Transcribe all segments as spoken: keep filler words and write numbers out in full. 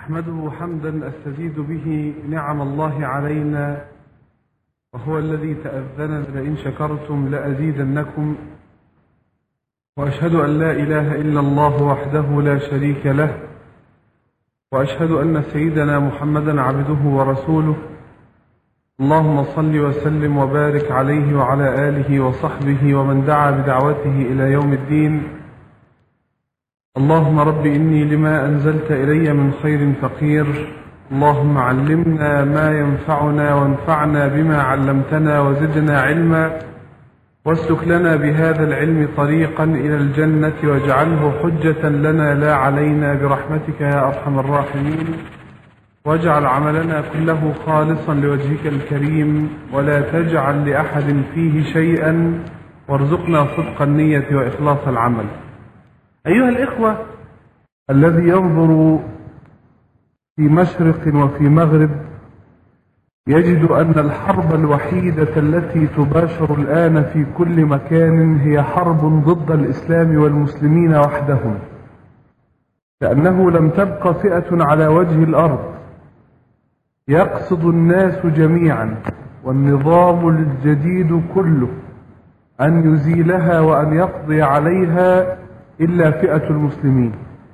أحمده حمدا أستزيد به نعم الله علينا، وهو الذي تأذن لئن شكرتم لأزيدنكم، وأشهد أن لا إله إلا الله وحده لا شريك له، وأشهد أن سيدنا محمدا عبده ورسوله. اللهم صل وسلم وبارك عليه وعلى آله وصحبه ومن دعا بدعوته إلى يوم الدين. اللهم رب إني لما أنزلت إلي من خير فقير، اللهم علمنا ما ينفعنا وانفعنا بما علمتنا وزدنا علما، واسلك لنا بهذا العلم طريقا إلى الجنة واجعله حجة لنا لا علينا برحمتك يا أرحم الراحمين، واجعل عملنا كله خالصا لوجهك الكريم ولا تجعل لأحد فيه شيئا، وارزقنا صدق النية وإخلاص العمل. أيها الإخوة، الذي ينظر في مشرق وفي مغرب يجد أن الحرب الوحيدة التي تباشر الآن في كل مكان هي حرب ضد الإسلام والمسلمين وحدهم، لأنه لم تبق فئة على وجه الأرض يقصد الناس جميعا والنظام الجديد كله أن يزيلها وأن يقضي عليها إلا فئة المسلمين.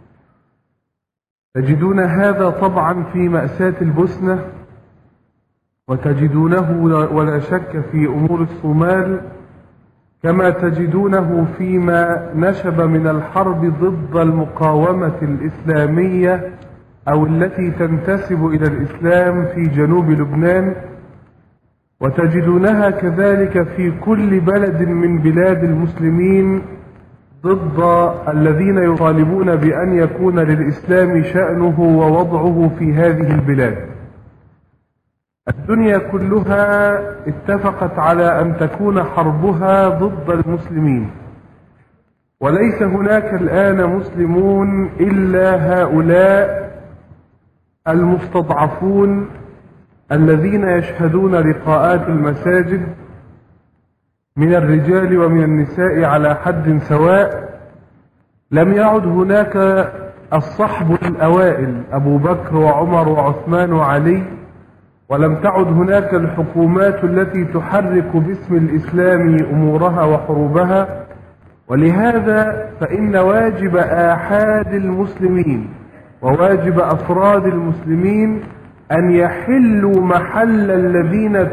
تجدون هذا طبعا في مأساة البوسنة، وتجدونه ولا شك في أمور الصومال، كما تجدونه فيما نشب من الحرب ضد المقاومة الإسلامية أو التي تنتسب إلى الإسلام في جنوب لبنان، وتجدونها كذلك في كل بلد من بلاد المسلمين ضد الذين يطالبون بأن يكون للإسلام شأنه ووضعه في هذه البلاد. الدنيا كلها اتفقت على أن تكون حربها ضد المسلمين، وليس هناك الآن مسلمون إلا هؤلاء المستضعفون الذين يشهدون لقاءات المساجد من الرجال ومن النساء على حد سواء. لم يعد هناك الصحب الأوائل أبو بكر وعمر وعثمان وعلي، ولم تعد هناك الحكومات التي تحرك باسم الإسلام أمورها وحروبها. ولهذا فإن واجب آحاد المسلمين وواجب أفراد المسلمين أن يحلوا محل الذين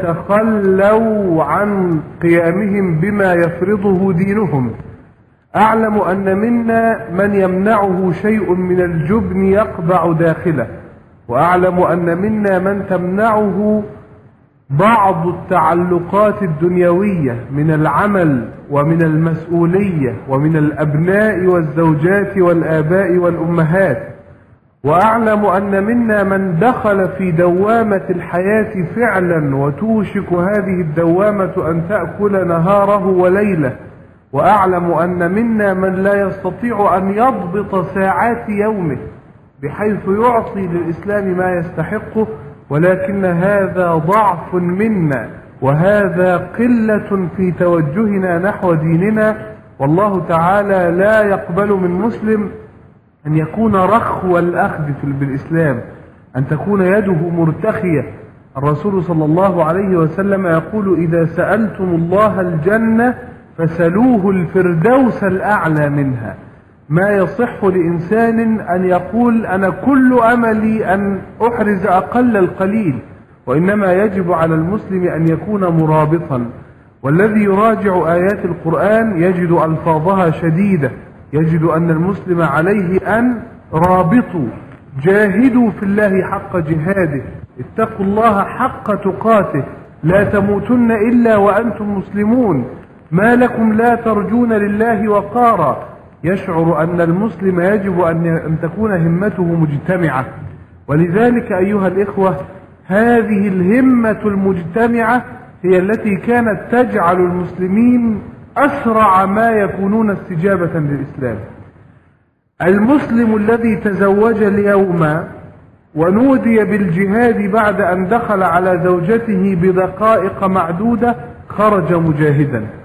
تخلوا عن قيامهم بما يفرضه دينهم. أعلم أن منا من يمنعه شيء من الجبن يقبع داخله، وأعلم أن منا من تمنعه بعض التعلقات الدنيوية من العمل ومن المسؤولية ومن الأبناء والزوجات والآباء والأمهات. وأعلم أن منا من دخل في دوامة الحياة فعلا وتوشك هذه الدوامة أن تأكل نهاره وليله. وأعلم أن منا من لا يستطيع أن يضبط ساعات يومه بحيث يعطي للإسلام ما يستحقه، ولكن هذا ضعف منا وهذا قلة في توجهنا نحو ديننا. والله تعالى لا يقبل من مسلم أن يكون رخو الأخذ بالإسلام، أن تكون يده مرتخية. الرسول صلى الله عليه وسلم يقول: إذا سألتم الله الجنة فسلوه الفردوس الأعلى منها. ما يصح لإنسان أن يقول أنا كل أملي أن أحرز أقل القليل، وإنما يجب على المسلم أن يكون مرابطا. والذي يراجع آيات القرآن يجد ألفاظها شديدة، يجد أن المسلم عليه أن رابطوا، جاهدوا في الله حق جهاده، اتقوا الله حق تقاته، لا تموتن إلا وأنتم مسلمون، ما لكم لا ترجون لله وقارا. يشعر أن المسلم يجب أن تكون همته مجتمعة. ولذلك أيها الإخوة، هذه الهمة المجتمعة هي التي كانت تجعل المسلمين أسرع ما يكونون استجابة للإسلام. المسلم الذي تزوج اليوم ونودي بالجهاد بعد أن دخل على زوجته بدقائق معدودة خرج مجاهدا،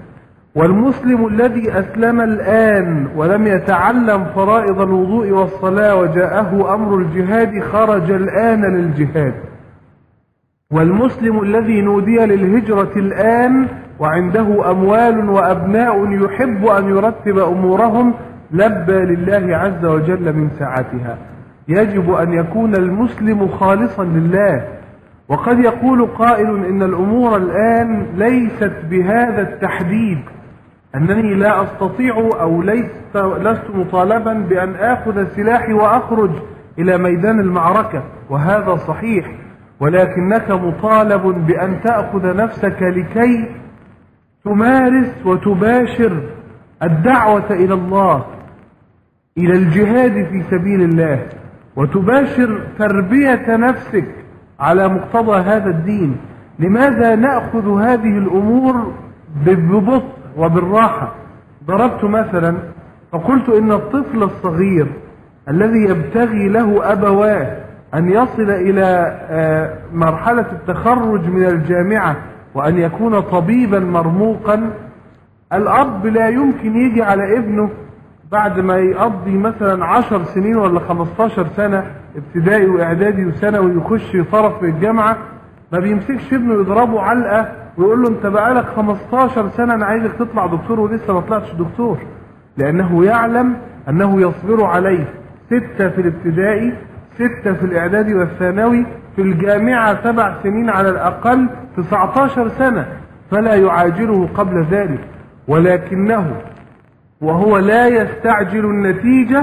والمسلم الذي أسلم الآن ولم يتعلم فرائض الوضوء والصلاة وجاءه أمر الجهاد خرج الآن للجهاد. والمسلم الذي نودي للهجرة الآن وعنده أموال وأبناء يحب أن يرتب أمورهم لبى لله عز وجل من ساعتها. يجب أن يكون المسلم خالصا لله. وقد يقول قائل إن الأمور الآن ليست بهذا التحديد، أنني لا أستطيع أو ليست لست مطالبا بأن آخذ سلاحي وأخرج إلى ميدان المعركة، وهذا صحيح، ولكنك مطالب بأن تأخذ نفسك لكي تمارس وتباشر الدعوة إلى الله، إلى الجهاد في سبيل الله، وتباشر تربية نفسك على مقتضى هذا الدين. لماذا نأخذ هذه الأمور ببطء وبالراحة؟ ضربت مثلا فقلت إن الطفل الصغير الذي يبتغي له أبواه أن يصل إلى مرحلة التخرج من الجامعة وأن يكون طبيبا مرموقا، الأب لا يمكن يجي على ابنه بعد ما يقضي مثلا عشر سنين ولا خمستاشر سنة ابتدائي واعدادي وثانوي ويخش طرف في الجامعة، ما بيمسكش ابنه يضربه علقة ويقول له انت بقالك خمستاشر سنة انا عايزك تطلع دكتور ولسه ما طلعتش دكتور، لانه يعلم انه يصبر عليه ستة في الابتدائي، ستة في الاعدادي والثانوي، في الجامعة سبع سنين على الاقل، تسعتاشر سنة، فلا يعاجله قبل ذلك. ولكنه وهو لا يستعجل النتيجة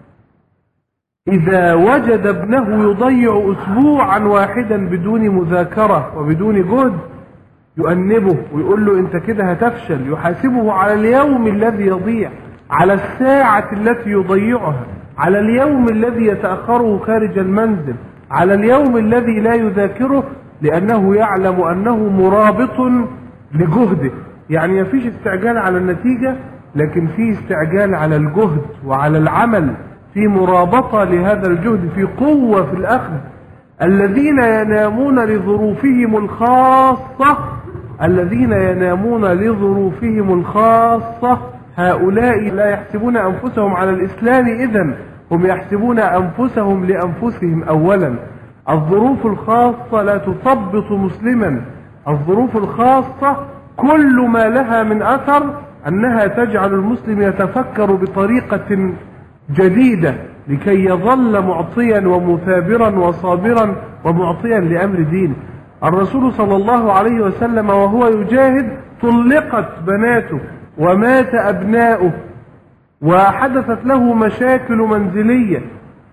إذا وجد ابنه يضيع أسبوعا واحدا بدون مذاكرة وبدون جهد يؤنبه ويقول له أنت كده هتفشل، يحاسبه على اليوم الذي يضيع، على الساعة التي يضيعها، على اليوم الذي يتأخره خارج المنزل، على اليوم الذي لا يذاكره، لأنه يعلم أنه مرابط لجهده. يعني مفيش استعجال على النتيجة، لكن في استعجال على الجهد وعلى العمل، في مرابطة لهذا الجهد، في قوة في الأخذ. الذين ينامون لظروفهم الخاصة الذين ينامون لظروفهم الخاصة هؤلاء لا يحسبون أنفسهم على الإسلام، إذن هم يحسبون أنفسهم لأنفسهم أولا. الظروف الخاصة لا تثبط مسلما. الظروف الخاصة كل ما لها من أثر أنها تجعل المسلم يتفكر بطريقة جديدة لكي يظل معطيا ومثابرا وصابرا ومعطيا لأمر دينه. الرسول صلى الله عليه وسلم وهو يجاهد طلقت بناته ومات أبناؤه وحدثت له مشاكل منزلية،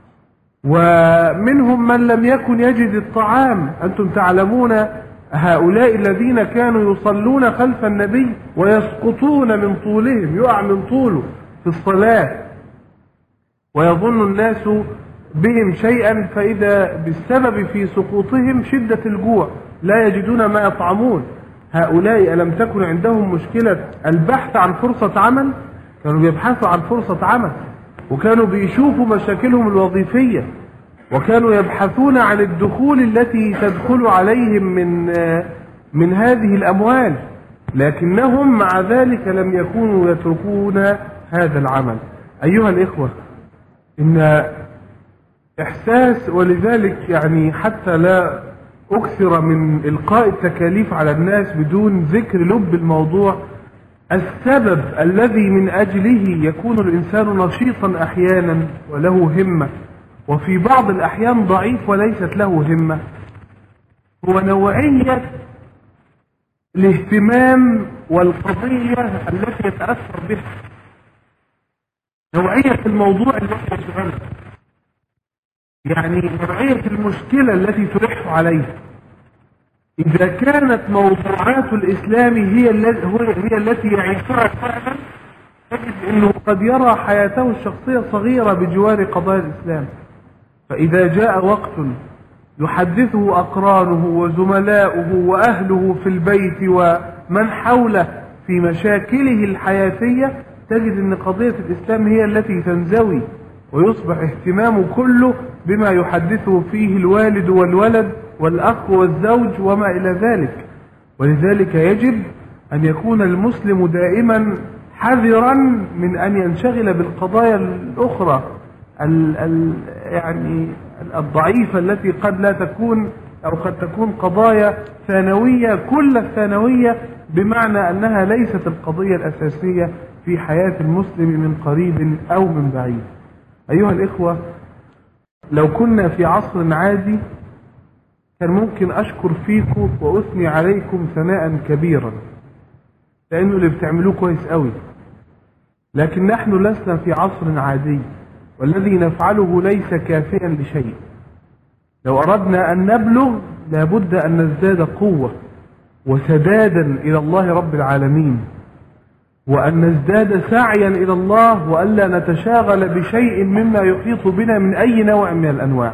ومنهم من لم يكن يجد الطعام. أنتم تعلمون هؤلاء الذين كانوا يصلون خلف النبي ويسقطون من طولهم، يقع من طوله في الصلاة ويظن الناس بهم شيئا، فإذا بالسبب في سقوطهم شدة الجوع لا يجدون ما يطعمون. هؤلاء ألم تكن عندهم مشكلة البحث عن فرصة عمل؟ كانوا بيبحثوا عن فرصة عمل، وكانوا بيشوفوا مشاكلهم الوظيفية، وكانوا يبحثون عن الدخول التي تدخل عليهم من من هذه الأموال، لكنهم مع ذلك لم يكونوا يتركون هذا العمل. أيها الإخوة، إن إحساس، ولذلك يعني حتى لا أكثر من إلقاء التكاليف على الناس بدون ذكر لب الموضوع، السبب الذي من أجله يكون الإنسان نشيطا أحيانا وله همة، وفي بعض الأحيان ضعيف وليست له همة، هو نوعية الاهتمام والقضية التي يتأثر بها، نوعية الموضوع الذي يشغله، يعني نوعية المشكلة التي تلح عليه. إذا كانت موضوعات الإسلام هي هي التي يعيشها فعلا، تجد أنه قد يرى حياته الشخصية صغيرة بجوار قضايا الإسلام. فإذا جاء وقت يحدثه أقرانه وزملاؤه وأهله في البيت ومن حوله في مشاكله الحياتية، تجد أن قضية الإسلام هي التي تنزوي، ويصبح اهتمامه كله بما يحدثه فيه الوالد والولد والأخ والزوج وما إلى ذلك. ولذلك يجب أن يكون المسلم دائما حذرا من أن ينشغل بالقضايا الأخرى ال ال يعني الضعيفة التي قد لا تكون أو قد تكون قضايا ثانوية، كل الثانوية بمعنى أنها ليست القضية الأساسية في حياة المسلم من قريب أو من بعيد. أيها الإخوة، لو كنا في عصر عادي كان ممكن أشكر فيكم وأثني عليكم ثناء كبيرا، لأنه اللي بتعملوه كويس قوي. لكن نحن لسنا في عصر عادي، والذي نفعله ليس كافيا لشيء. لو أردنا أن نبلغ لابد أن نزداد قوة وسدادا إلى الله رب العالمين، وأن نزداد سعيا إلى الله، وألا نتشاغل بشيء مما يحيط بنا من أي نوع من الأنواع.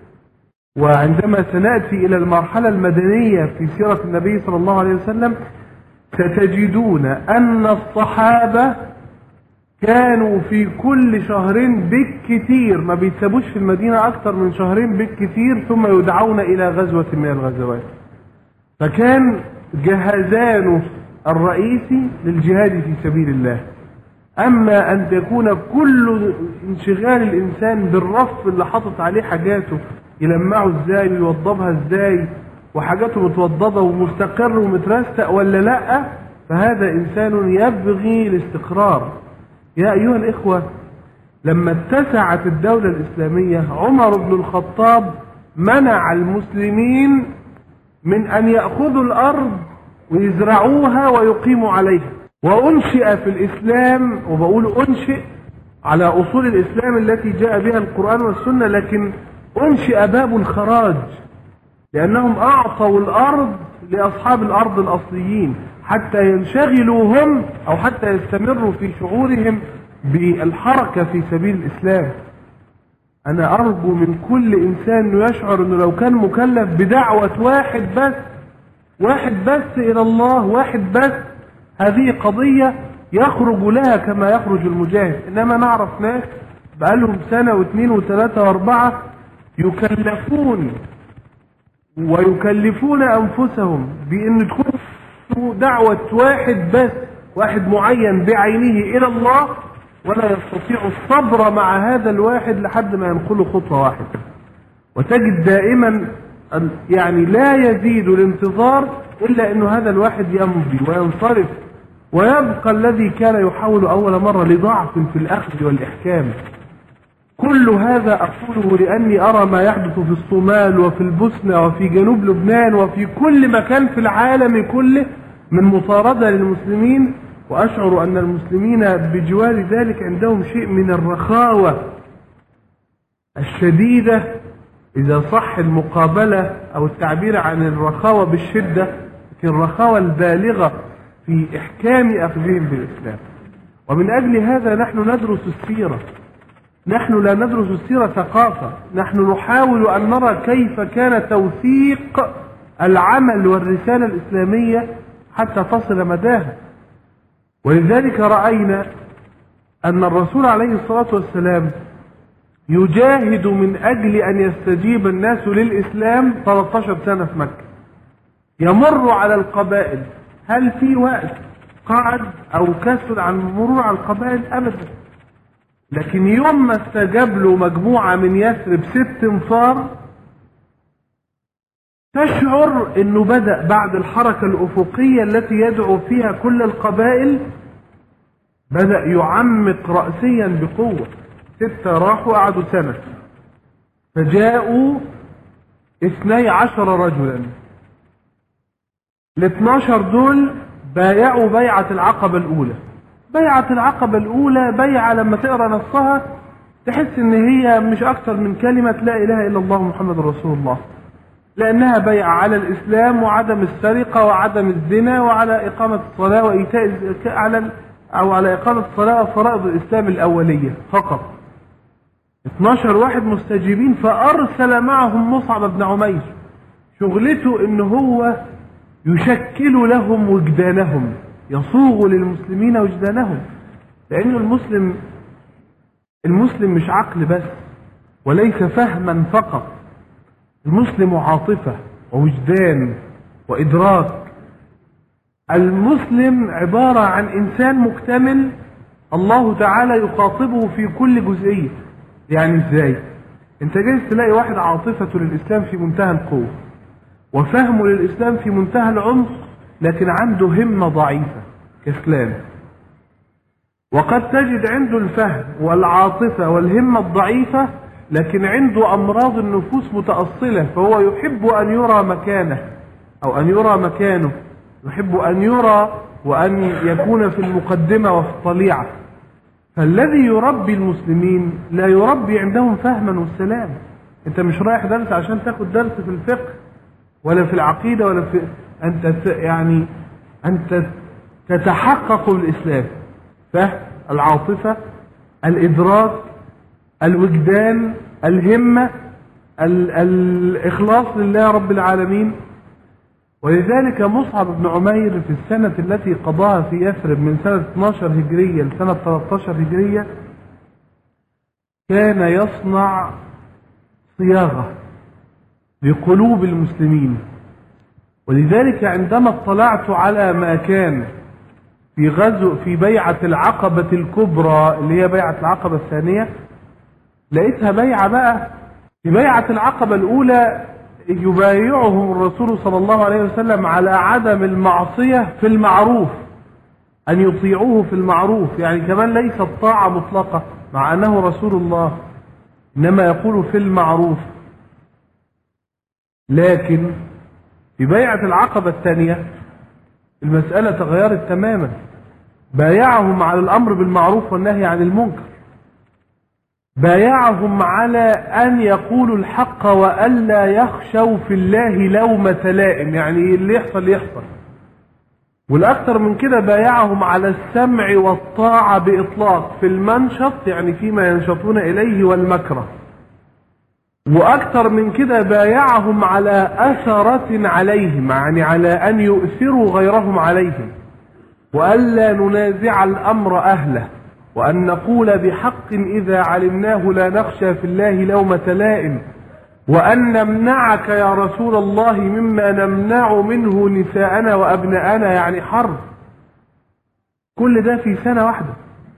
وعندما سنأتي إلى المرحلة المدنية في سيرة النبي صلى الله عليه وسلم ستجدون أن الصحابة كانوا في كل شهرين بالكثير، ما بيتسابوش في المدينة أكثر من شهرين بالكثير، ثم يدعون إلى غزوة من الغزوات. فكان جهزانه الرئيسي للجهاد في سبيل الله. أما أن تكون كل انشغال الإنسان بالرف اللي حاطط عليه حاجاته يلمعه ازاي ويوضبها ازاي وحاجاته متوضبة ومستقر ومترستق ولا لا، فهذا إنسان يبغي الاستقرار. يا أيها الإخوة، لما اتسعت الدولة الإسلامية عمر بن الخطاب منع المسلمين من أن يأخذوا الأرض ويزرعوها ويقيموا عليها. وأنشئ في الإسلام، وبقول أنشئ على أصول الإسلام التي جاء بها القرآن والسنة، لكن أنشئ باب الخراج، لأنهم أعطوا الأرض لأصحاب الأرض الأصليين حتى ينشغلوا هم أو حتى يستمروا في شعورهم بالحركة في سبيل الإسلام. أنا أرجو من كل إنسان أنه يشعر أنه لو كان مكلف بدعوة واحد بس واحد بس إلى الله، واحد بس، هذه قضية يخرج لها كما يخرج المجاهد. إنما نعرف ناس بقالهم سنة واثنين وثلاثة واربعة يكلفون ويكلفون أنفسهم بأن تكون دعوة واحد بس، واحد معين بعينه إلى الله، ولا يستطيع الصبر مع هذا الواحد لحد ما ينقله خطوة واحدة. وتجد دائما يعني لا يزيد الانتظار إلا أنه هذا الواحد يمضي وينصرف، ويبقى الذي كان يحاول أول مرة لضعف في الأخذ والإحكام. كل هذا أقوله لأني أرى ما يحدث في الصومال وفي البوسنة وفي جنوب لبنان وفي كل مكان في العالم كله من مطاردة للمسلمين، وأشعر أن المسلمين بجوار ذلك عندهم شيء من الرخاوة الشديدة، إذا صح المقابلة أو التعبير عن الرخاوة بالشدة، لكن الرخاوة البالغة في إحكام أخذهم بالإسلام. ومن أجل هذا نحن ندرس السيرة. نحن لا ندرس السيرة ثقافة، نحن نحاول أن نرى كيف كان توثيق العمل والرسالة الإسلامية حتى تصل مداها. ولذلك رأينا أن الرسول عليه الصلاة والسلام يجاهد من أجل أن يستجيب الناس للإسلام ثلاثة عشر سنة في مكة، يمر على القبائل. هل في وقت قعد أو كسل عن مرور على القبائل؟ أبدا. لكن يوم ما استجاب له مجموعة من يثرب ست انفار، تشعر أنه بدأ بعد الحركة الأفقية التي يدعو فيها كل القبائل، بدأ يعمق رأسيا بقوة. ستة راحوا قعدوا سنة، فجاءوا اثني عشر رجلا. الاثناشر دول بايعوا بيعة العقبة الأولى. بيعة العقبة الأولى بيعة لما تقرأ نصها تحس ان هي مش أكثر من كلمة لا إله إلا الله محمد رسول الله، لأنها بيعة على الإسلام وعدم السرقة وعدم الزنا وعلى إقامة الصلاة وإيتاء الزكاة، على أو على إقامة الصلاة وفرائض الإسلام الأولية فقط. اثناشر واحد مستجيبين، فأرسل معهم مصعب بن عمير، شغلته إن هو يشكل لهم وجدانهم، يصوغ للمسلمين وجدانهم. لأن المسلم المسلم مش عقل بس وليس فهما فقط، المسلم عاطفة ووجدان وإدراك. المسلم عبارة عن إنسان مكتمل الله تعالى يخاطبه في كل جزئية. يعني إزاي؟ أنت جايز تلاقي واحد عاطفته للإسلام في منتهى القوة وفهمه للإسلام في منتهى العمق، لكن عنده همة ضعيفة كسلان. وقد تجد عنده الفهم والعاطفة والهمة الضعيفة، لكن عنده أمراض النفوس متأصلة، فهو يحب أن يرى مكانه أو أن يرى مكانه، يحب أن يرى وأن يكون في المقدمة وفي الطليعة. فالذي يربي المسلمين لا يربي عندهم فهما والسلام. أنت مش رايح درس عشان تاخد درس في الفقه ولا في العقيدة ولا في أنت يعني أنت تتحقق بالإسلام. فهم، العاطفة، الإدراك، الوجدان، الهمة، الإخلاص لله رب العالمين. ولذلك مصعب بن عمير في السنة التي قضاها في يثرب من سنة اثناشر هجرية لسنة ثلاثة عشر هجرية كان يصنع صياغة لقلوب المسلمين. ولذلك عندما اطلعت على ما كان في غزو في بيعة العقبة الكبرى اللي هي بيعة العقبة الثانية، لقيتها بيعة بقى. في بيعة العقبة الأولى يبايعهم الرسول صلى الله عليه وسلم على عدم المعصية في المعروف، أن يطيعوه في المعروف، يعني كمان ليست طاعة مطلقة مع أنه رسول الله، إنما يقول في المعروف. لكن في بيعة العقبة الثانية المسألة تغيرت تماما، بايعهم على الأمر بالمعروف والنهي عن المنكر، بايعهم على أن يقولوا الحق وألا يخشوا في الله لومة لائم، يعني اللي يحصل يحصل. والأكثر من كده بايعهم على السمع والطاعة بإطلاق في المنشط، يعني فيما ينشطون إليه، والمكره. وأكثر من كده بايعهم على أثرة عليهم، يعني على أن يؤثروا غيرهم عليهم، وألا ننازع الأمر أهله، وأن نقول بحق إذا علمناه لا نخشى في الله لومة لائم، وأن نمنعك يا رسول الله مما نمنع منه نساءنا وأبناءنا، يعني حرب. كل ده في سنة واحدة،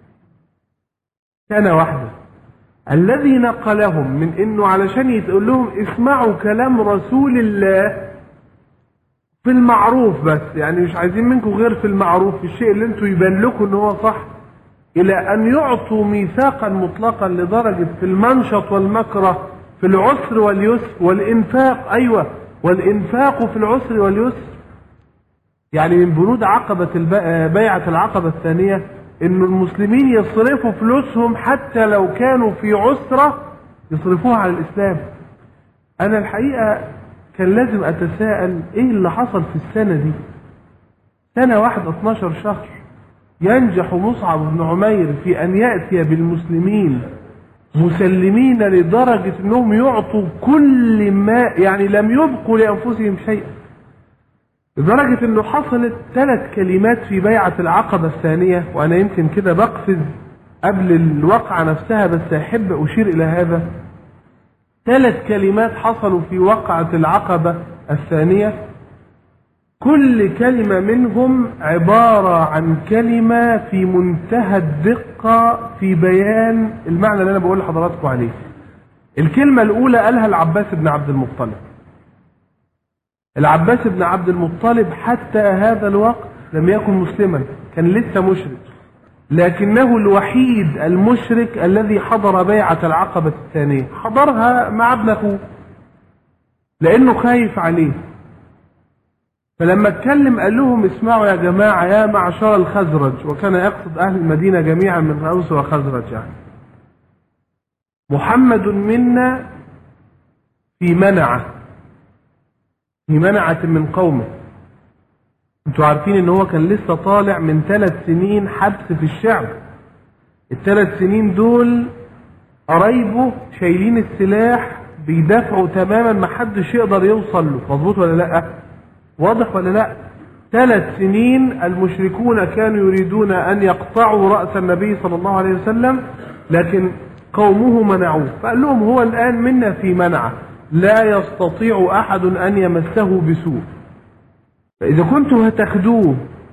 سنة واحدة. الذي نقلهم من إنه علشان يقول لهم اسمعوا كلام رسول الله في المعروف بس، يعني مش عايزين منكم غير في المعروف، في الشيء اللي انتوا يبان لكم ان هو صح، إلى أن يعطوا ميثاقا مطلقا لدرجة في المنشط والمكره، في العسر واليسر، والإنفاق، أيوة، والإنفاق في العسر واليسر. يعني من بنود عقبة بيعة العقبة الثانية إن المسلمين يصرفوا فلوسهم حتى لو كانوا في عسرة يصرفوها على الإسلام. أنا الحقيقة كان لازم أتساءل إيه اللي حصل في السنة دي، سنة واحدة اثناشر شهر ينجح مصعب بن عمير في أن يأتي بالمسلمين مسلمين لدرجة أنهم يعطوا كل ما، يعني لم يبقوا لأنفسهم شيئا، لدرجة أنه حصلت ثلاث كلمات في بيعة العقبة الثانية. وأنا يمكن كده بقفز قبل الوقعة نفسها، بس أحب أشير إلى هذا. ثلاث كلمات حصلوا في وقعة العقبة الثانية، كل كلمة منهم عبارة عن كلمة في منتهى الدقة في بيان المعنى اللي أنا بقول لحضراتكم عليه. الكلمة الأولى قالها العباس بن عبد المطلب. العباس بن عبد المطلب حتى هذا الوقت لم يكن مسلما، كان لسه مشرك، لكنه الوحيد المشرك الذي حضر بيعة العقبة الثانية، حضرها مع ابن أخوه لأنه خايف عليه. فلما اتكلم قال لهم اسمعوا يا جماعة يا معشر الخزرج، وكان يقصد أهل المدينة جميعا من أوس وخزرج، يعني محمد منا في منعة، في منعة من قومه. انتوا عارفين ان هو كان لسه طالع من ثلاث سنين حبس في الشعب. الثلاث سنين دول قرايبه شايلين السلاح بيدافعوا تماما، ما حدش يقدر يوصل له. مظبوط ولا لا؟ واضح ولا لا؟ ثلاث سنين المشركون كانوا يريدون ان يقطعوا رأس النبي صلى الله عليه وسلم، لكن قومه منعوه. فقال لهم هو الآن منا في منعة، لا يستطيع أحد أن يمسه بسوء، فإذا كنتم هتاخدوه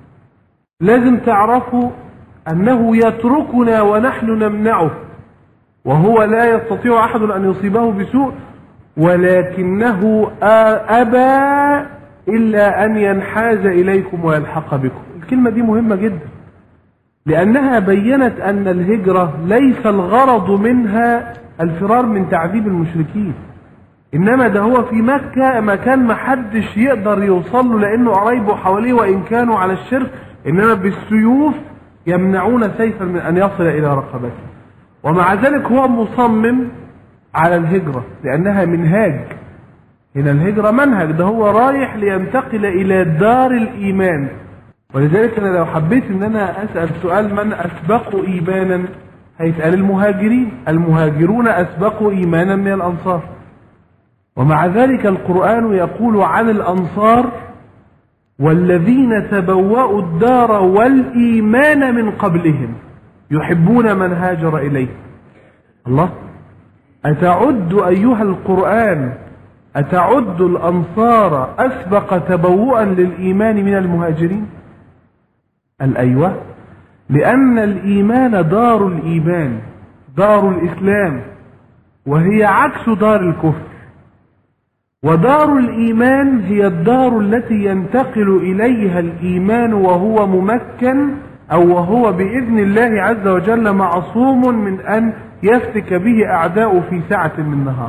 لازم تعرفوا أنه يتركنا ونحن نمنعه، وهو لا يستطيع أحد أن يصيبه بسوء، ولكنه أبى إلا أن ينحاز إليكم ويلحق بكم. الكلمة دي مهمة جدا، لأنها بيّنت أن الهجرة ليس الغرض منها الفرار من تعذيب المشركين، إنما ده هو في مكة مكان محدش يقدر يوصل له لأنه قرايبه حواليه وإن كانوا على الشرك، إنما بالسيوف يمنعون سيفا من أن يصل إلى رقبته. ومع ذلك هو مصمم على الهجرة لأنها منهاج. هنا الهجرة منهج، ده هو رايح لينتقل إلى دار الإيمان. ولذلك أنا لو حبيت أن أنا أسأل سؤال من أسبقوا إيمانا، هيسأل المهاجرين. المهاجرون أسبقوا إيمانا من الأنصار. ومع ذلك القرآن يقول عن الأنصار: والذين تبوأوا الدار والإيمان من قبلهم يحبون من هاجر إليه. الله، أتعد أيها القرآن أتعد الأنصار أسبق تبوءا للإيمان من المهاجرين؟ الأيوة، لأن الإيمان دار الإيمان، دار الإسلام، وهي عكس دار الكفر. ودار الإيمان هي الدار التي ينتقل إليها الإيمان وهو ممكن، أو وهو بإذن الله عز وجل معصوم من أن يفتك به أعداء في ساعة من نهار.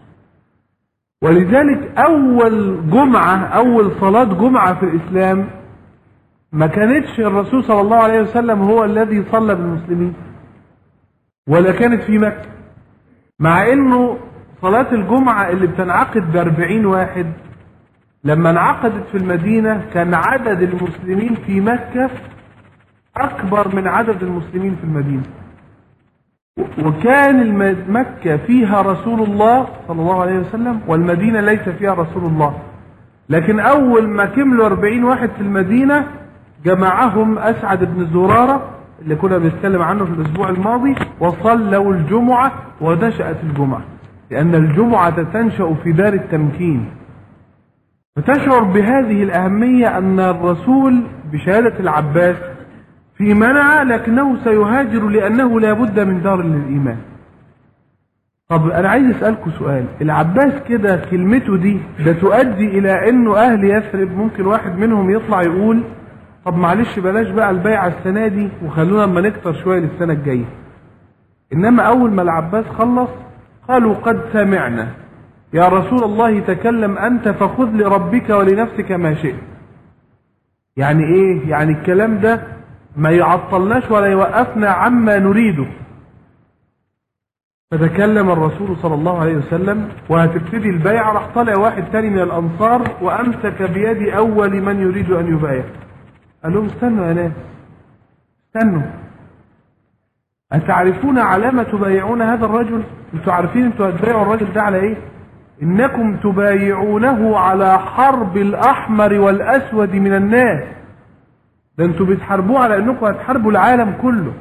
ولذلك أول جمعة أول صلاة جمعة في الإسلام ما كانتش الرسول صلى الله عليه وسلم هو الذي صلى بالمسلمين، ولا كانت في مكة، مع أنه صلاة الجمعة اللي بتنعقد بأربعين واحد لما انعقدت في المدينة كان عدد المسلمين في مكة أكبر من عدد المسلمين في المدينة، وكان مكة فيها رسول الله صلى الله عليه وسلم والمدينة ليس فيها رسول الله. لكن أول ما كملوا أربعين واحد في المدينة جمعهم أسعد بن زرارة اللي كنا بنتكلم عنه في الأسبوع الماضي، وصلوا الجمعة ونشأت الجمعة، لأن الجمعة تنشأ في دار التمكين. فتشعر بهذه الأهمية أن الرسول بشهادة العباس في منع، لكنه سيهاجر لأنه لا بد من دار للإيمان. طب أنا عايز أسألكم سؤال، العباس كده كلمته دي ده تؤدي إلى أنه أهل يثرب ممكن واحد منهم يطلع يقول طب معلش بلاش بقى البيعة السنة دي وخلونا اما نكتر شوية للسنة الجاية. إنما أول ما العباس خلص قالوا قد سمعنا يا رسول الله، تكلم أنت فخذ لربك ولنفسك ما شئت. يعني إيه؟ يعني الكلام ده ما يعطلناش ولا يوقفنا عما نريده. فتكلم الرسول صلى الله عليه وسلم وهتبتدي البيعة، راح طالع واحد تاني من الأنصار وأمسك بيد أول من يريد أن يبايع. قال لهم استنوا يا ناس، استنوا، أتعرفون على ما تبايعون هذا الرجل؟ انتوا عارفين انتوا هتبايعوا الرجل ده على ايه؟ إنكم تبايعونه على حرب الأحمر والأسود من الناس. ده انتوا بتحاربوه على انكم هتحاربوا العالم كله.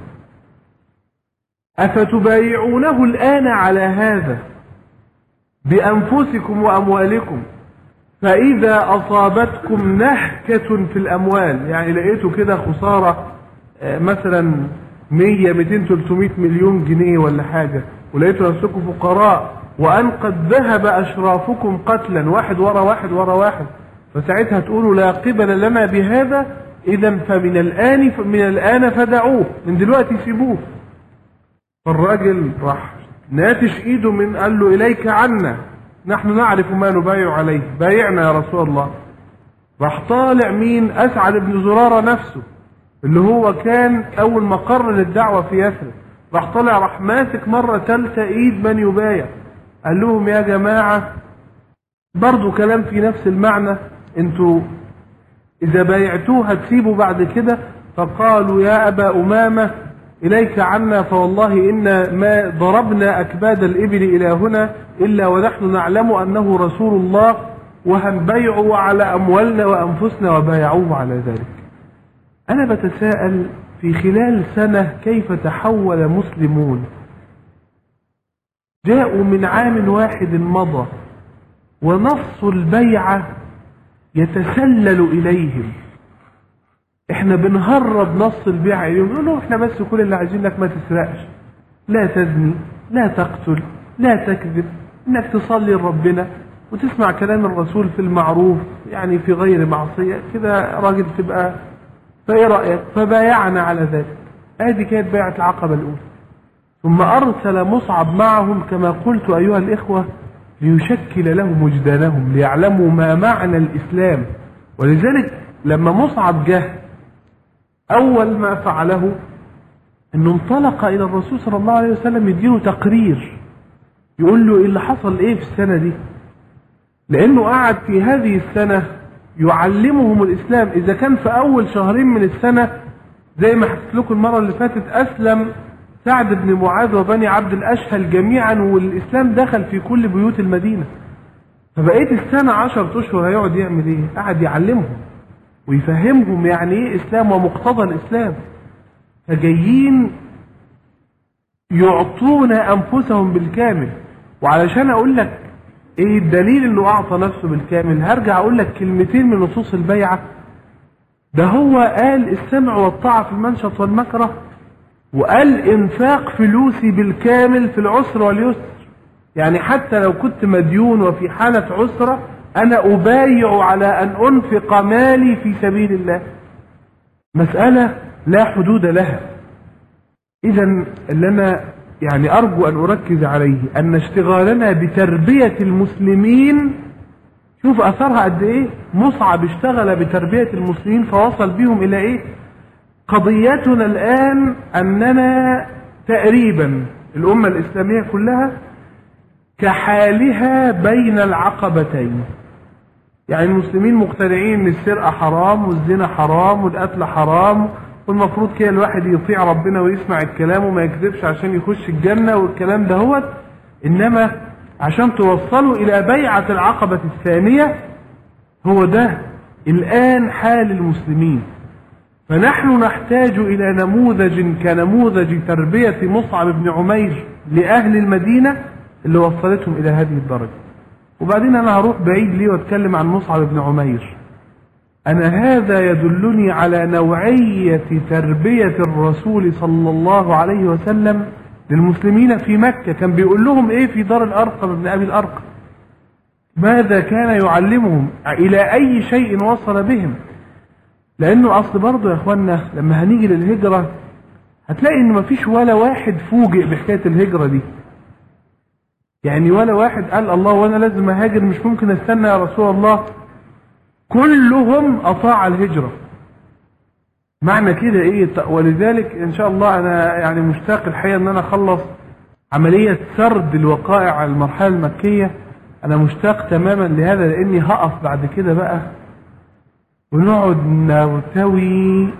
أفتبايعونه الآن على هذا بأنفسكم وأموالكم، فإذا أصابتكم نهكة في الأموال، يعني لقيتوا كده خسارة مثلا مية ميتين تلتمية مليون جنيه ولا حاجة، ولقيتوا نفسكم فقراء وأن قد ذهب أشرافكم قتلا واحد ورا واحد ورا واحد، فساعتها تقولوا لا قبل لنا بهذا، إذا فمن الآن من الآن فدعوه، من دلوقتي سيبوه. فالراجل راح ناتش إيده من قال له إليك عنا، نحن نعرف ما نبايع عليه، بايعنا يا رسول الله. راح طالع مين؟ أسعد بن زرارة نفسه اللي هو كان أول مقر للدعوة في يثرب، راح طالع راح ماسك مرة ثالثة إيد من يبايع، قال لهم يا جماعة برضو كلام في نفس المعنى، انتوا إذا بايعتوه هتسيبوا بعد كده. فقالوا يا أبا أمامة إليك عنا، فوالله إن ما ضربنا أكباد الإبل إلى هنا إلا ونحن نعلم أنه رسول الله، وهنبايعوا على أموالنا وأنفسنا، وبايعوه على ذلك. أنا بتساءل في خلال سنة كيف تحول مسلمون جاءوا من عام واحد مضى ونص البيعة يتسلل إليهم، احنا بنهرب نص البيع اليوم، نقول له احنا بس كل اللي عايزين لك ما تسرقش، لا تزني، لا تقتل، لا تكذب، انك تصلي لربنا وتسمع كلام الرسول في المعروف يعني في غير معصية كده راجل تبقى. فايه رأيك؟ فبايعنا على ذلك. ادي كانت بيعة العقبة الاولى. ثم ارسل مصعب معهم كما قلت ايها الاخوة ليشكل لهم وجدانهم ليعلموا ما معنى الاسلام. ولذلك لما مصعب جه اول ما فعله انه انطلق الى الرسول صلى الله عليه وسلم يديله تقرير، يقول له ايه اللي حصل ايه في السنة دي، لانه قعد في هذه السنة يعلمهم الاسلام. اذا كان في اول شهرين من السنة زي ما حكيت لكم المرة اللي فاتت اسلم سعد بن معاذ وبني عبد الاشهل جميعا والاسلام دخل في كل بيوت المدينة، فبقيت السنة عشر اشهر هيقعد يعمل ايه؟ قعد يعلمهم ويفهمهم يعني ايه اسلام ومقتضى الاسلام. فجايين يعطون انفسهم بالكامل. وعلشان اقول لك ايه الدليل انه اعطى نفسه بالكامل، هرجع اقول لك كلمتين من نصوص البيعة. ده هو قال السمع والطاعة في المنشط والمكره، وقال انفاق فلوسي بالكامل في العسر واليسر. يعني حتى لو كنت مديون وفي حالة عسرة انا ابايع على ان انفق مالي في سبيل الله. مسألة لا حدود لها. اذا اللي انا يعني ارجو ان اركز عليه ان اشتغالنا بتربية المسلمين، شوف اثرها قد ايه. مصعب اشتغل بتربية المسلمين فوصل بهم الى ايه. قضيتنا الان اننا تقريبا الامة الاسلامية كلها كحالها بين العقبتين. يعني المسلمين مقتنعين ان السرقة حرام والزنا حرام والقتل حرام، والمفروض كده الواحد يطيع ربنا ويسمع الكلام وما يكذبش عشان يخش الجنة والكلام ده هو. انما عشان توصلوا الى بيعة العقبة الثانية هو ده الان حال المسلمين. فنحن نحتاج الى نموذج كنموذج تربية مصعب بن عمير لاهل المدينة اللي وصلتهم الى هذه الدرجة. وبعدين انا هروح بعيد ليه واتكلم عن مصعب بن عمير. أنا هذا يدلني على نوعية تربية الرسول صلى الله عليه وسلم للمسلمين في مكة. كان بيقول لهم إيه في دار الأرقم ابن أبي الأرقم؟ ماذا كان يعلمهم؟ إلى أي شيء وصل بهم؟ لأنه أصل برضه يا أخوانا لما هنيجي للهجرة هتلاقي إن مفيش ولا واحد فوجئ بحكاية الهجرة دي. يعني ولا واحد قال الله وأنا لازم أهاجر، مش ممكن أستنى يا رسول الله. كلهم أطاع الهجرة. معنى كده ايه؟ ولذلك ان شاء الله انا يعني مشتاق الحقيقة ان انا اخلص عملية سرد الوقائع على المرحلة المكية. انا مشتاق تماما لهذا لاني هقف بعد كده بقى ونقعد نرتوي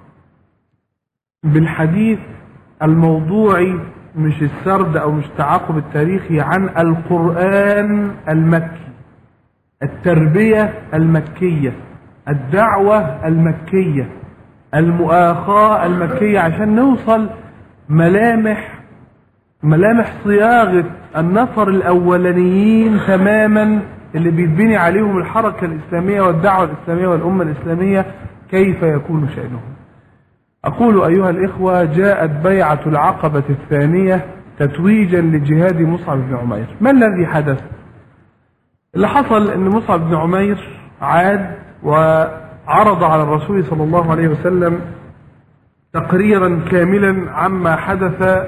بالحديث الموضوعي، مش السرد او مش التعاقب التاريخي، عن القرآن المكي، التربية المكية، الدعوة المكية، المؤاخاة المكية، عشان نوصل ملامح ملامح صياغة النفر الأولانيين تماما اللي بيتبني عليهم الحركة الإسلامية والدعوة الإسلامية والأمة الإسلامية كيف يكون شأنهم. أقول أيها الإخوة جاءت بيعة العقبة الثانية تتويجا لجهاد مصعب بن عمير. ما الذي حدث؟ اللي حصل ان مصعب بن عمير عاد وعرض على الرسول صلى الله عليه وسلم تقريرا كاملا عما حدث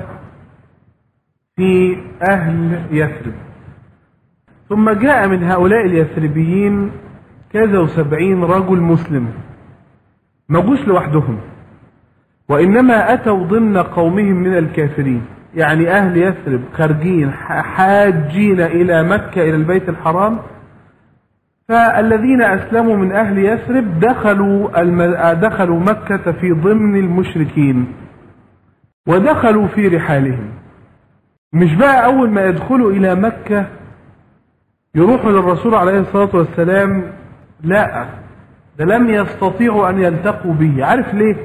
في اهل يثرب. ثم جاء من هؤلاء اليثربيين كذا وسبعين رجل مسلم، ما جوش لوحدهم وانما اتوا ضمن قومهم من الكافرين. يعني أهل يثرب خارجين حاجين إلى مكة إلى البيت الحرام، فالذين أسلموا من أهل يثرب دخلوا الم... دخلوا مكة في ضمن المشركين ودخلوا في رحالهم. مش بقى أول ما يدخلوا إلى مكة يروحوا للرسول عليه الصلاة والسلام، لا، ده لم يستطيعوا أن يلتقوا به. عارف ليه؟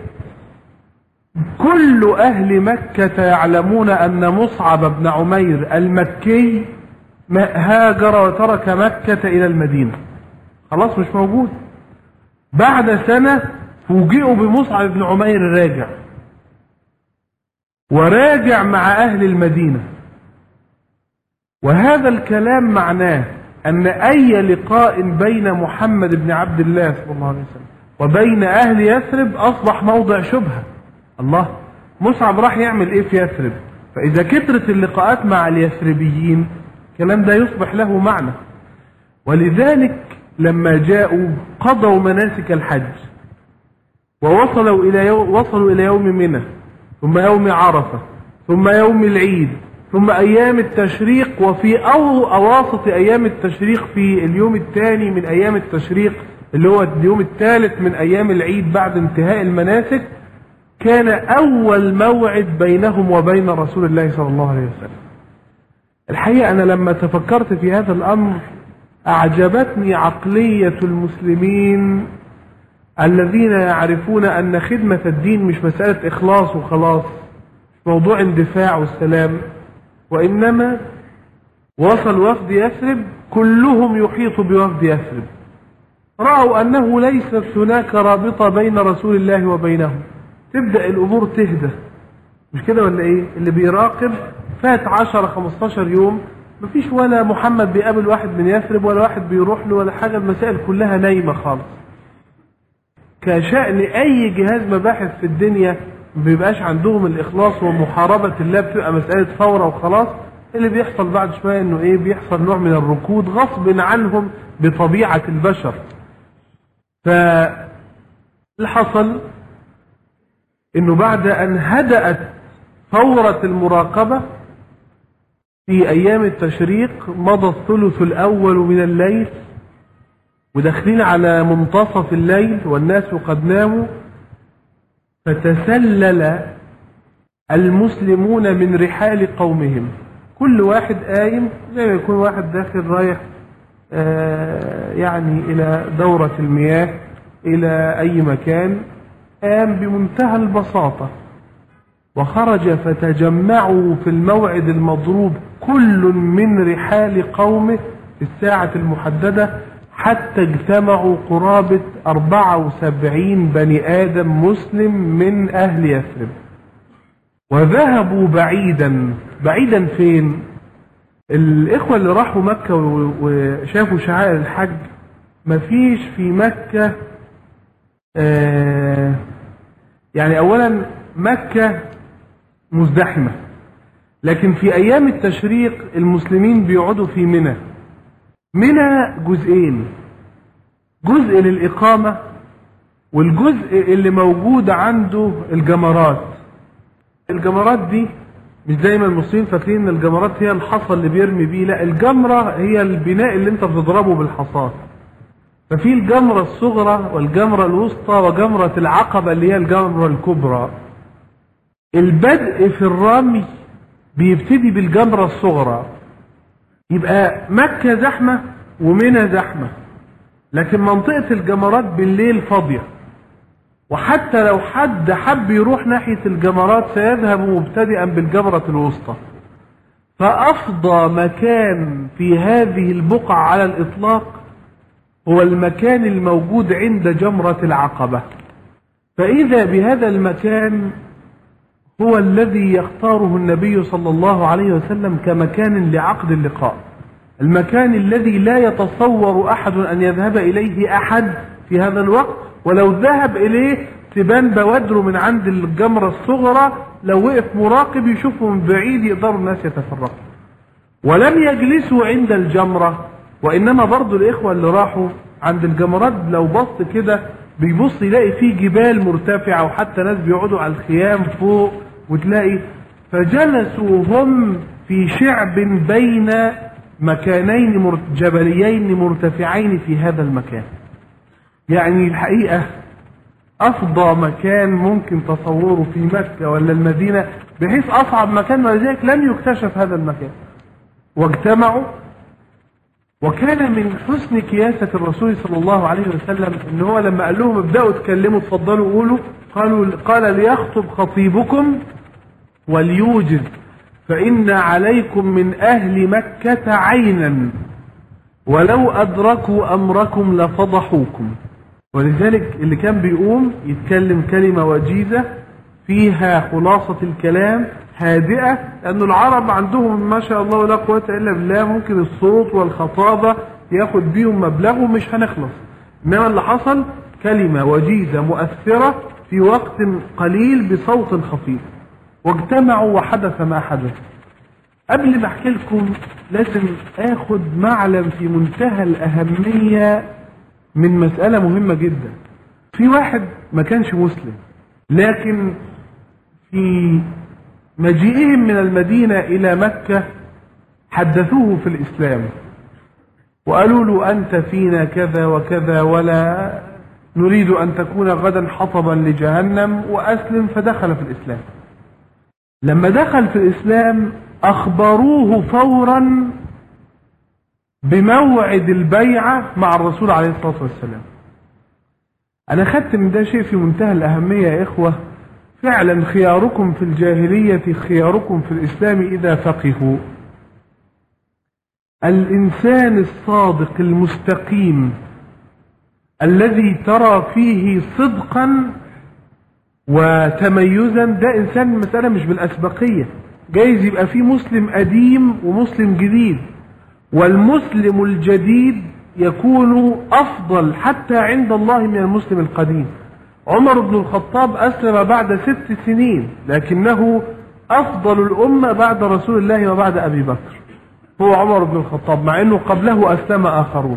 كل أهل مكة يعلمون أن مصعب بن عمير المكي هاجر وترك مكة إلى المدينة، خلاص مش موجود. بعد سنة فوجئوا بمصعب بن عمير راجع، وراجع مع أهل المدينة. وهذا الكلام معناه أن أي لقاء بين محمد بن عبد الله صلى الله عليه وسلم وبين أهل يثرب أصبح موضع شبهة. الله، مصعب راح يعمل إيه في يثرب؟ فإذا كثرت اللقاءات مع اليثربيين الكلام ده يصبح له معنى. ولذلك لما جاءوا قضوا مناسك الحج ووصلوا إلى يوم وصلوا إلى يوم منى، ثم يوم عرفة، ثم يوم العيد، ثم أيام التشريق، وفي أو أواسط أيام التشريق في اليوم الثاني من أيام التشريق اللي هو اليوم الثالث من أيام العيد بعد انتهاء المناسك، كان أول موعد بينهم وبين رسول الله صلى الله عليه وسلم. الحقيقة أنا لما تفكرت في هذا الأمر أعجبتني عقلية المسلمين الذين يعرفون أن خدمة الدين مش مسألة إخلاص وخلاص، موضوع اندفاع والسلام، وإنما وصل وفد يثرب كلهم يحيط بوفد يثرب، رأوا أنه ليست هناك رابطة بين رسول الله وبينهم، تبدأ الأمور تهدى. مش كده ولا إيه؟ اللي بيراقب فات عشرة خمستاشر يوم مفيش ولا محمد بيقابل واحد من يثرب ولا واحد بيروح له ولا حاجة، المسائل كلها نايمة خالص. كشأن أي جهاز مباحث في الدنيا ما بيبقاش عندهم الإخلاص ومحاربة الله، بتبقى مسألة فورة وخلاص. اللي بيحصل بعد شوية إنه إيه؟ بيحصل نوع من الركود غصب عنهم بطبيعة البشر. فاللي حصل إنه بعد أن هدأت فورة المراقبة في أيام التشريق، مضى الثلث الأول من الليل وداخلين على منتصف الليل والناس قد ناموا، فتسلل المسلمون من رحال قومهم، كل واحد قايم زي ما يكون واحد داخل رايح آه يعني إلى دورة المياه إلى أي مكان، قام بمنتهى البساطة وخرج فتجمعوا في الموعد المضروب كل من رحال قومه في الساعة المحددة، حتى اجتمعوا قرابة أربعة وسبعين بني آدم مسلم من أهل يثرب، وذهبوا بعيدا. بعيدا فين؟ الإخوة اللي راحوا مكة وشافوا شعائر الحج، مفيش في مكة آه يعني أولا مكة مزدحمة، لكن في أيام التشريق المسلمين بيقعدوا في منى. منى جزئين، جزء للإقامة والجزء اللي موجود عنده الجمرات. الجمرات دي مش دايما المسلمين فاكرين ان الجمرات هي الحصى اللي بيرمي بيه، لا، الجمرة هي البناء اللي انت بتضربه بالحصاة. ففي الجمرة الصغرى والجمرة الوسطى وجمرة العقبة اللي هي الجمرة الكبرى. البدء في الرمي بيبتدي بالجمرة الصغرى، يبقى مكة زحمة ومنى زحمة، لكن منطقة الجمرات بالليل فاضية، وحتى لو حد حب يروح ناحية الجمرات سيذهب مبتدئا بالجمرة الوسطى. فأفضى مكان في هذه البقعة على الإطلاق هو المكان الموجود عند جمرة العقبة. فإذا بهذا المكان هو الذي يختاره النبي صلى الله عليه وسلم كمكان لعقد اللقاء، المكان الذي لا يتصور أحد أن يذهب إليه أحد في هذا الوقت، ولو ذهب إليه تبان بوادره من عند الجمرة الصغرى، لو وقف مراقب يشوفه من بعيد يقدروا الناس يتفرقوا. ولم يجلسوا عند الجمرة، وإنما برضو الإخوة اللي راحوا عند الجمرات لو بص كده بيبص يلاقي فيه جبال مرتفعة، وحتى ناس بيقعدوا على الخيام فوق، وتلاقي فجلسوا هم في شعب بين مكانين جبليين مرتفعين في هذا المكان. يعني الحقيقة أفضى مكان ممكن تصوره في مكة ولا المدينة، بحيث أصعب مكان ولذلك لم يكتشف هذا المكان. واجتمعوا، وكان من حسن كياسة الرسول صلى الله عليه وسلم إن هو لما قال لهم ابدأوا اتكلموا اتفضلوا قولوا، قالوا قال ليخطب خطيبكم وليوجز، فإن عليكم من أهل مكة عينا ولو أدركوا أمركم لفضحوكم. ولذلك اللي كان بيقوم يتكلم كلمة وجيزة فيها خلاصة الكلام هادئة، لأن العرب عندهم ما شاء الله لا قوة إلا بالله ممكن الصوت والخطابة ياخد بيهم مبلغ ومش هنخلص. إنما اللي حصل كلمة وجيزة مؤثرة في وقت قليل بصوت خفيف، واجتمعوا وحدث ما حدث. قبل ما احكي لكم لازم اخد معلم في منتهى الأهمية من مسألة مهمة جدا. في واحد ما كانش مسلم، لكن في مجيئهم من المدينة إلى مكة حدثوه في الإسلام وقالوا له أنت فينا كذا وكذا ولا نريد أن تكون غدا حطبا لجهنم، وأسلم، فدخل في الإسلام. لما دخل في الإسلام أخبروه فورا بموعد البيعة مع الرسول عليه الصلاة والسلام. أنا خدت من ده شيء في منتهى الأهمية يا إخوة. فعلا خياركم في الجاهلية خياركم في الإسلام إذا فقهوا. الإنسان الصادق المستقيم الذي ترى فيه صدقا وتميزا، ده إنسان المسألة مش بالأسبقية. جايز يبقى فيه مسلم قديم ومسلم جديد، والمسلم الجديد يكون أفضل حتى عند الله من المسلم القديم. عمر بن الخطاب أسلم بعد ست سنين، لكنه أفضل الأمة بعد رسول الله وبعد أبي بكر هو عمر بن الخطاب، مع أنه قبله أسلم آخرون.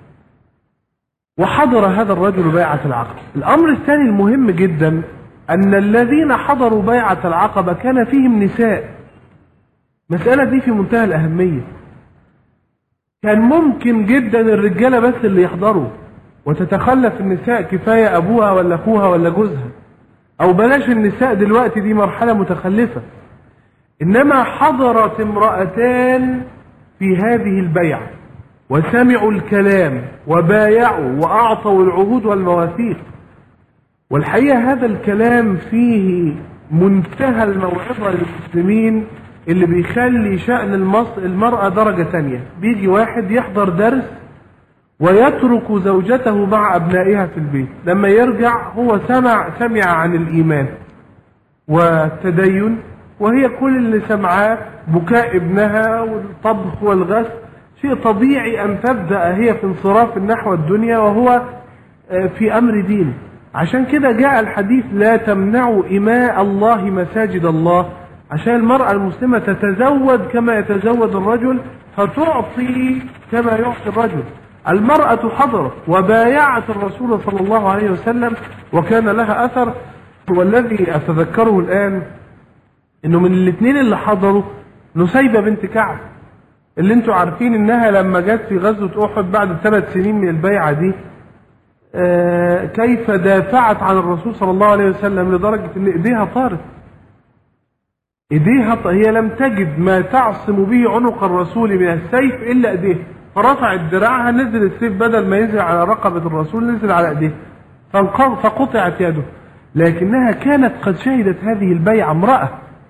وحضر هذا الرجل بيعة العقبة. الأمر الثاني المهم جدا أن الذين حضروا بيعة العقبة كان فيهم نساء. مسألة دي في منتهى الأهمية. كان ممكن جدا الرجالة بس اللي يحضروا وتتخلف النساء، كفاية أبوها ولا أخوها ولا جوزها، أو بلاش النساء دلوقتي دي مرحلة متخلفة. إنما حضرت امرأتان في هذه البيعة وسمعوا الكلام وبايعوا وأعطوا العهود والمواثيق. والحقيقة هذا الكلام فيه منتهى الموعظة للمسلمين اللي بيخلي شأن المرأة درجة تانية. بيجي واحد يحضر درس ويترك زوجته مع أبنائها في البيت، لما يرجع هو سمع سمع عن الإيمان والتدين، وهي كل اللي سمعاه بكاء ابنها والطبخ والغسل. شيء طبيعي أن تبدأ هي في انصراف نحو الدنيا وهو في أمر دين. عشان كده جاء الحديث لا تمنعوا إماء الله مساجد الله، عشان المرأة المسلمة تتزود كما يتزود الرجل، فتعطي كما يعطي الرجل. المرأة حضرت وبايعت الرسول صلى الله عليه وسلم وكان لها أثر. والذي أتذكره الآن إنه من الاثنين اللي حضروا نسيبة بنت كعب، اللي انتوا عارفين إنها لما جت في غزوة أحد بعد ثلاث سنين من البيعة دي آه كيف دافعت عن الرسول صلى الله عليه وسلم لدرجة إن إيديها طارت. إيديها هي لم تجد ما تعصم به عنق الرسول من السيف إلا إيديها، فرفعت دراعها، نزل السيف بدل ما ينزل على رقبة الرسول نزل على إيديها فقطعت يده. لكنها كانت قد شهدت هذه البيعة امرأة.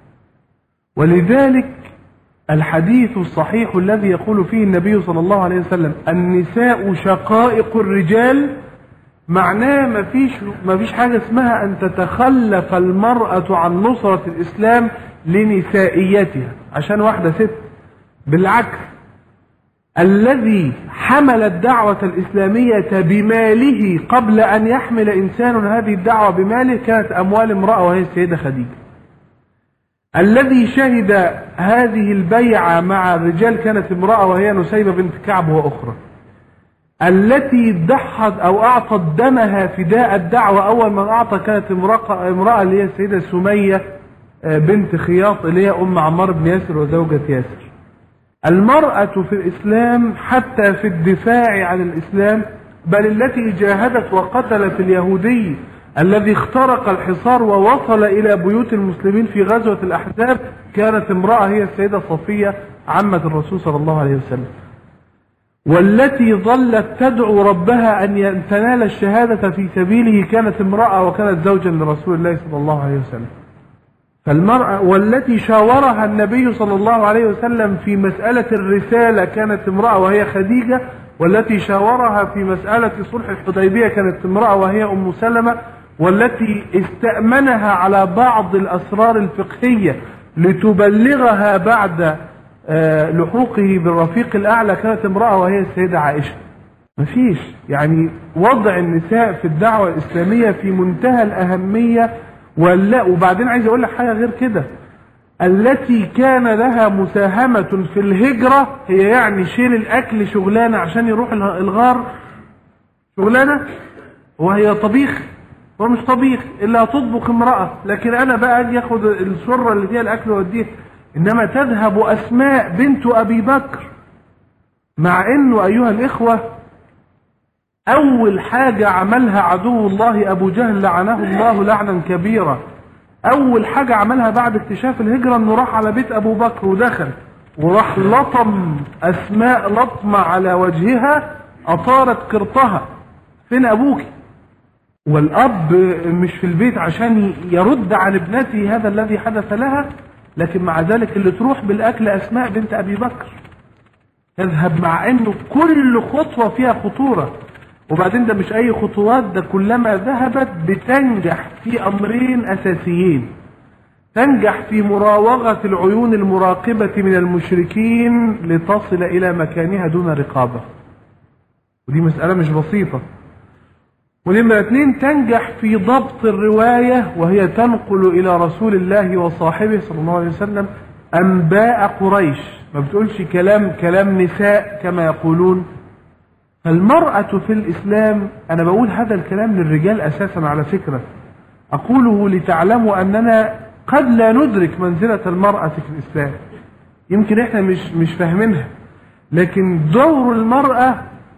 ولذلك الحديث الصحيح الذي يقول فيه النبي صلى الله عليه وسلم النساء شقائق الرجال، معناه ما فيش ما فيش حاجة اسمها أن تتخلف المرأة عن نصرة الإسلام لنسائيتها عشان واحدة ست. بالعكس، الذي حمل الدعوة الإسلامية بماله قبل أن يحمل إنسان هذه الدعوة بماله كانت أموال امرأة وهي السيدة خديجة. الذي شهد هذه البيعة مع الرجال كانت امرأة وهي نسيبة بنت كعب وأخرى. التي ضحت أو أعطت دمها فداء الدعوة أول من أعطى كانت امرأة, امرأة اللي هي السيدة سمية بنت خياط اللي هي أم عمار بن ياسر وزوجة ياسر. المرأة في الإسلام حتى في الدفاع عن الإسلام، بل التي جاهدت وقتلت اليهودي الذي اخترق الحصار ووصل إلى بيوت المسلمين في غزوة الأحزاب كانت امرأة هي السيدة صفية عمة الرسول صلى الله عليه وسلم. والتي ظلت تدعو ربها أن تنال الشهادة في سبيله كانت امرأة وكانت زوجا لرسول الله صلى الله عليه وسلم. فالمرأة والتي شاورها النبي صلى الله عليه وسلم في مسألة الرسالة كانت امرأة وهي خديجة. والتي شاورها في مسألة صلح الحديبية كانت امرأة وهي أم سلمة، والتي استأمنها على بعض الأسرار الفقهية لتبلغها بعد لحوقه بالرفيق الأعلى كانت امرأة وهي السيدة عائشة. مفيش يعني وضع النساء في الدعوة الإسلامية في منتهى الأهمية. ولا وبعدين عايز أقول لك حاجة غير كده، التي كان لها مساهمة في الهجرة هي يعني شيل الأكل شغلانة عشان يروح الغار شغلانة، وهي طبيخ ومش طبيخ إلا تطبخ امرأة، لكن أنا بقى أجي أخد السرة اللي فيها الأكل وأوديها. إنما تذهب أسماء بنت أبي بكر، مع إنه أيها الإخوة أول حاجة عملها عدو الله أبو جهل لعنه الله لعنا كبيرا، أول حاجة عملها بعد اكتشاف الهجرة إنه راح على بيت أبو بكر ودخل وراح لطم أسماء لطمة على وجهها أطارت قرطها، فين أبوك؟ والأب مش في البيت عشان يرد عن ابنته هذا الذي حدث لها، لكن مع ذلك اللي تروح بالأكل أسماء بنت أبي بكر، تذهب مع أنه كل خطوة فيها خطورة. وبعدين ده مش أي خطوات، ده كلما ذهبت بتنجح في أمرين أساسيين، تنجح في مراوغة العيون المراقبة من المشركين لتصل إلى مكانها دون رقابة، ودي مسألة مش بسيطة. ونمرة اثنين تنجح في ضبط الرواية، وهي تنقل إلى رسول الله وصاحبه صلى الله عليه وسلم أنباء قريش، ما بتقولش كلام كلام نساء كما يقولون. فالمرأة في الإسلام، أنا بقول هذا الكلام للرجال أساسا على فكرة، أقوله لتعلموا أننا قد لا ندرك منزلة المرأة في الإسلام، يمكن إحنا مش مش فاهمينها، لكن دور المرأة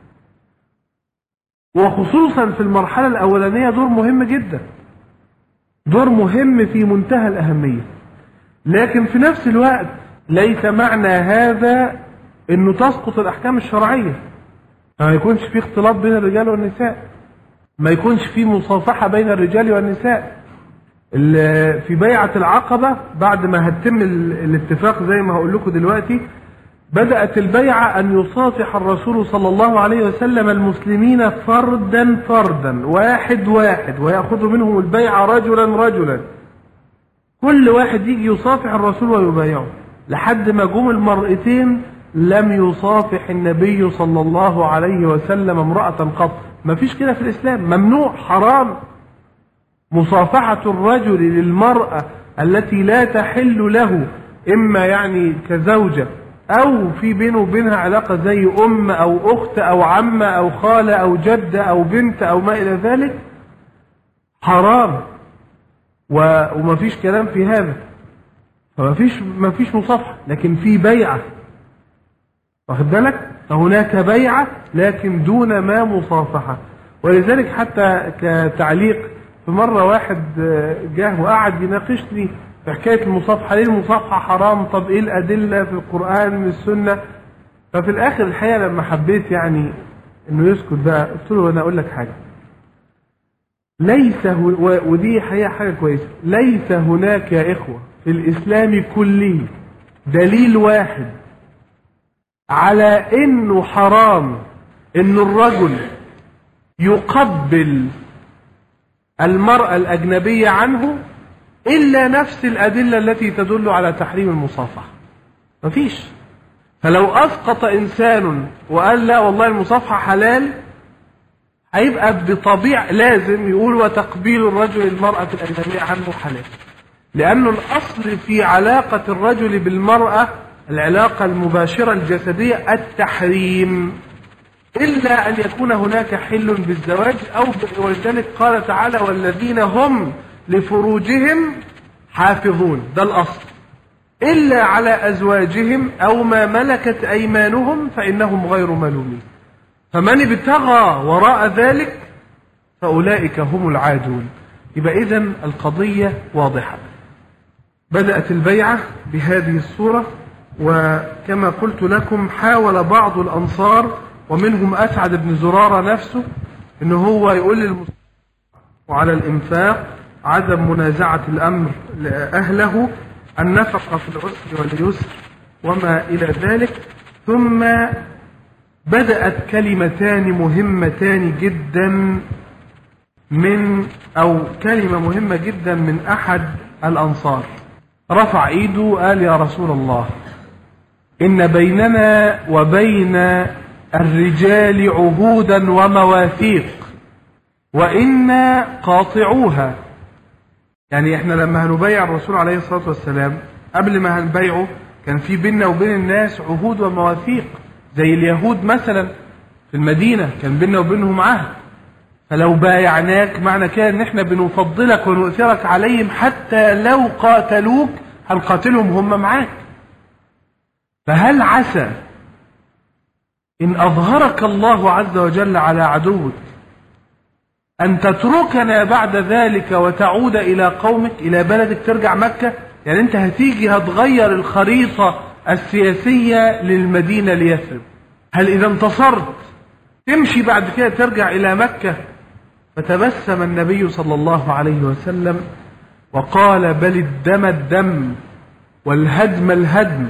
وخصوصا في المرحلة الأولانية دور مهم جدا، دور مهم في منتهى الأهمية. لكن في نفس الوقت ليس معنى هذا أنه تسقط الأحكام الشرعية، ما يكونش في اختلاط بين الرجال والنساء، ما يكونش في مصافحة بين الرجال والنساء. في بيعة العقبة بعد ما هتم الاتفاق زي ما هقول لكم دلوقتي، بدأت البيعة أن يصافح الرسول صلى الله عليه وسلم المسلمين فردا فردا واحد واحد، ويأخذ منهم البيعة رجلا رجلا، كل واحد يجي يصافح الرسول ويبايعه، لحد ما جم المرأتين لم يصافح النبي صلى الله عليه وسلم امرأة قط. ما فيش كده في الإسلام، ممنوع، حرام مصافحة الرجل للمرأة التي لا تحل له، إما يعني كزوجة أو في بينه وبينها علاقة زي أم أو أخت أو عمة أو خالة أو جدة أو بنت أو ما إلى ذلك، حرام وما فيش كلام في هذا، فما فيش ما فيش مصافحة، لكن في بيعة، واخد بالك؟ فهناك بيعة لكن دون ما مصافحة. ولذلك حتى كتعليق، في مرة واحد جاه وقعد يناقشني في حكاية المصافحة، ليه المصافحة حرام؟ طب ايه الأدلة في القرآن من السنة؟ ففي الآخر الحقيقة لما حبيت يعني انه يسكت بقى، قلت له انا اقول لك حاجة، ليس هو، ودي حقيقة حاجة كويسة، ليس هناك يا إخوة في الإسلام كله دليل واحد على انه حرام ان الرجل يقبل المرأة الأجنبية عنه إلا نفس الأدلة التي تدل على تحريم المصافحة، مفيش. فلو أسقط إنسان وقال لا والله المصافحة حلال، هيبقى بطبيعة لازم يقول وتقبيل الرجل المرأة الأجنبية عنه حلال، لأنه الأصل في علاقة الرجل بالمرأة العلاقة المباشرة الجسدية التحريم، إلا أن يكون هناك حل بالزواج أو، ولذلك قال تعالى والذين هم لفروجهم حافظون، ده الأصل، إلا على أزواجهم أو ما ملكت أيمانهم فإنهم غير ملومين، فمن ابتغى وراء ذلك فأولئك هم العادون. يبقى إذن القضية واضحة. بدأت البيعة بهذه الصورة، وكما قلت لكم حاول بعض الأنصار ومنهم أسعد بن زرارة نفسه إنه هو يقول للمسلمين وعلى الإنفاق عدم منازعة الأمر لأهله، النفقة في العسر واليسر وما إلى ذلك، ثم بدأت كلمتان مهمتان جدا من أو كلمة مهمة جدا من أحد الأنصار. رفع إيده وقال: يا رسول الله، إن بيننا وبين الرجال عهودا ومواثيق وإنا قاطعوها. يعني إحنا لما هنبايع الرسول عليه الصلاة والسلام، قبل ما هنبايعه كان في بيننا وبين الناس عهود ومواثيق، زي اليهود مثلا في المدينة كان بيننا وبينهم عهد، فلو بايعناك معنى كده ان احنا بنفضلك ونؤثرك عليهم، حتى لو قاتلوك هنقاتلهم هم معاك. فهل عسى إن أظهرك الله عز وجل على عدوك أن تتركنا بعد ذلك وتعود إلى قومك، إلى بلدك، ترجع مكة؟ يعني أنت هتيجي هتغير الخريطة السياسية للمدينة ليثرب. هل إذا انتصرت تمشي بعد كده ترجع إلى مكة؟ فتبسم النبي صلى الله عليه وسلم وقال: بل الدم الدم والهدم الهدم،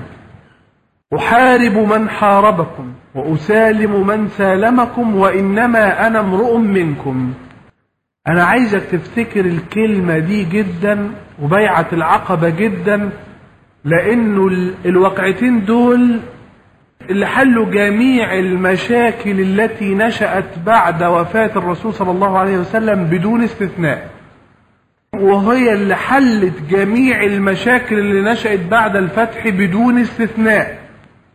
أحارب من حاربكم وأسالم من سالمكم، وإنما أنا امرؤ منكم. أنا عايزك تفتكر الكلمة دي جدا وبيعة العقبة جدا، لأنه الوقعتين دول اللي حلوا جميع المشاكل التي نشأت بعد وفاة الرسول صلى الله عليه وسلم بدون استثناء، وهي اللي حلت جميع المشاكل اللي نشأت بعد الفتح بدون استثناء،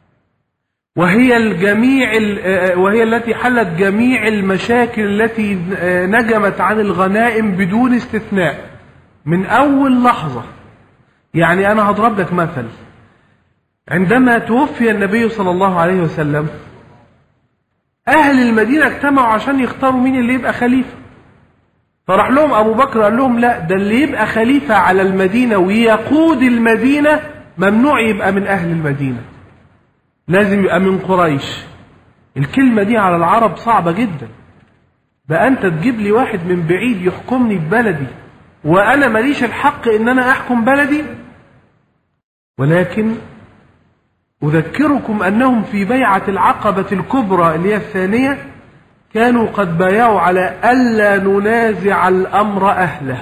وهي الجميع وهي التي حلت جميع المشاكل التي نجمت عن الغنائم بدون استثناء من أول لحظة. يعني أنا هضرب لك مثل. عندما توفي النبي صلى الله عليه وسلم، أهل المدينة اجتمعوا عشان يختاروا مين اللي يبقى خليفة، فراح لهم أبو بكر قال لهم: لا، ده اللي يبقى خليفة على المدينة ويقود المدينة ممنوع يبقى من أهل المدينة، لازم يبقى من قريش. الكلمة دي على العرب صعبة جدا، بقى أنت تجيب لي واحد من بعيد يحكمني في بلدي وأنا ماليش الحق إن أنا أحكم بلدي؟ ولكن أذكركم أنهم في بيعة العقبة الكبرى اللي هي الثانية كانوا قد بايعوا على ألا ننازع الأمر أهله،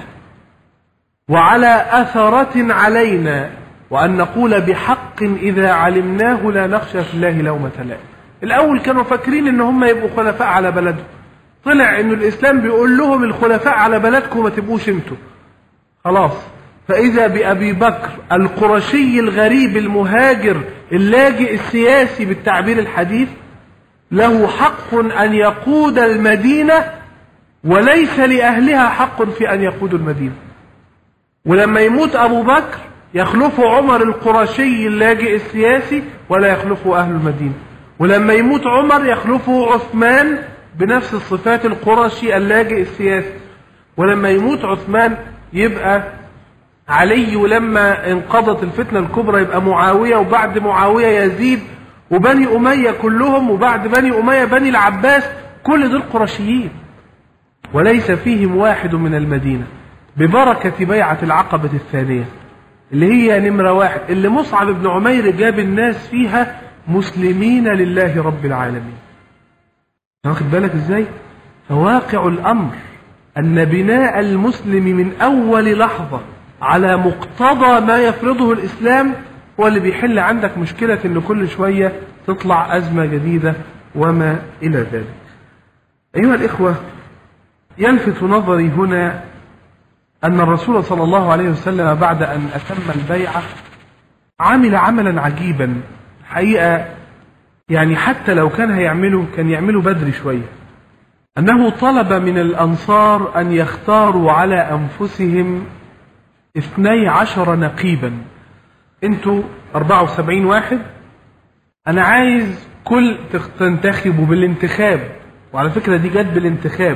وعلى أثرة علينا، وأن نقول بحق إذا علمناه لا نخشى في الله لومة لائم. الأول كانوا فاكرين إن هم يبقوا خلفاء على بلدهم، طلع إنه الإسلام بيقول لهم الخلفاء على بلدكم ما تبقوش انتوا خلاص. فإذا بأبي بكر القرشي الغريب المهاجر اللاجئ السياسي بالتعبير الحديث له حق أن يقود المدينة، وليس لأهلها حق في أن يقودوا المدينة. ولما يموت أبو بكر يخلف عمر القرشي اللاجئ السياسي ولا يخلفه أهل المدينة، ولما يموت عمر يخلفه عثمان بنفس الصفات القرشي اللاجئ السياسي، ولما يموت عثمان يبقى علي، ولما انقضت الفتنة الكبرى يبقى معاوية، وبعد معاوية يزيد، وبني أمية كلهم، وبعد بني أمية بني العباس، كل دول قرشيين وليس فيهم واحد من المدينة، ببركة بيعة العقبة الثانية اللي هي نمرة واحد، اللي مصعب بن عمير جاب الناس فيها مسلمين لله رب العالمين. واخد بالك ازاي؟ فواقع الأمر أن بناء المسلم من أول لحظة على مقتضى ما يفرضه الإسلام هو اللي بيحل عندك مشكلة إن كل شوية تطلع أزمة جديدة وما إلى ذلك. أيها الإخوة، يلفت نظري هنا أن الرسول صلى الله عليه وسلم بعد أن أتم البيعة عمل عملا عجيبا حقيقة، يعني حتى لو كان هيعمله كان يعمله بدري شوية، أنه طلب من الأنصار أن يختاروا على أنفسهم اثني عشر نقيبا. انتوا أربعة وسبعين واحد، أنا عايز كل تنتخبوا بالانتخاب، وعلى فكرة دي جد بالانتخاب،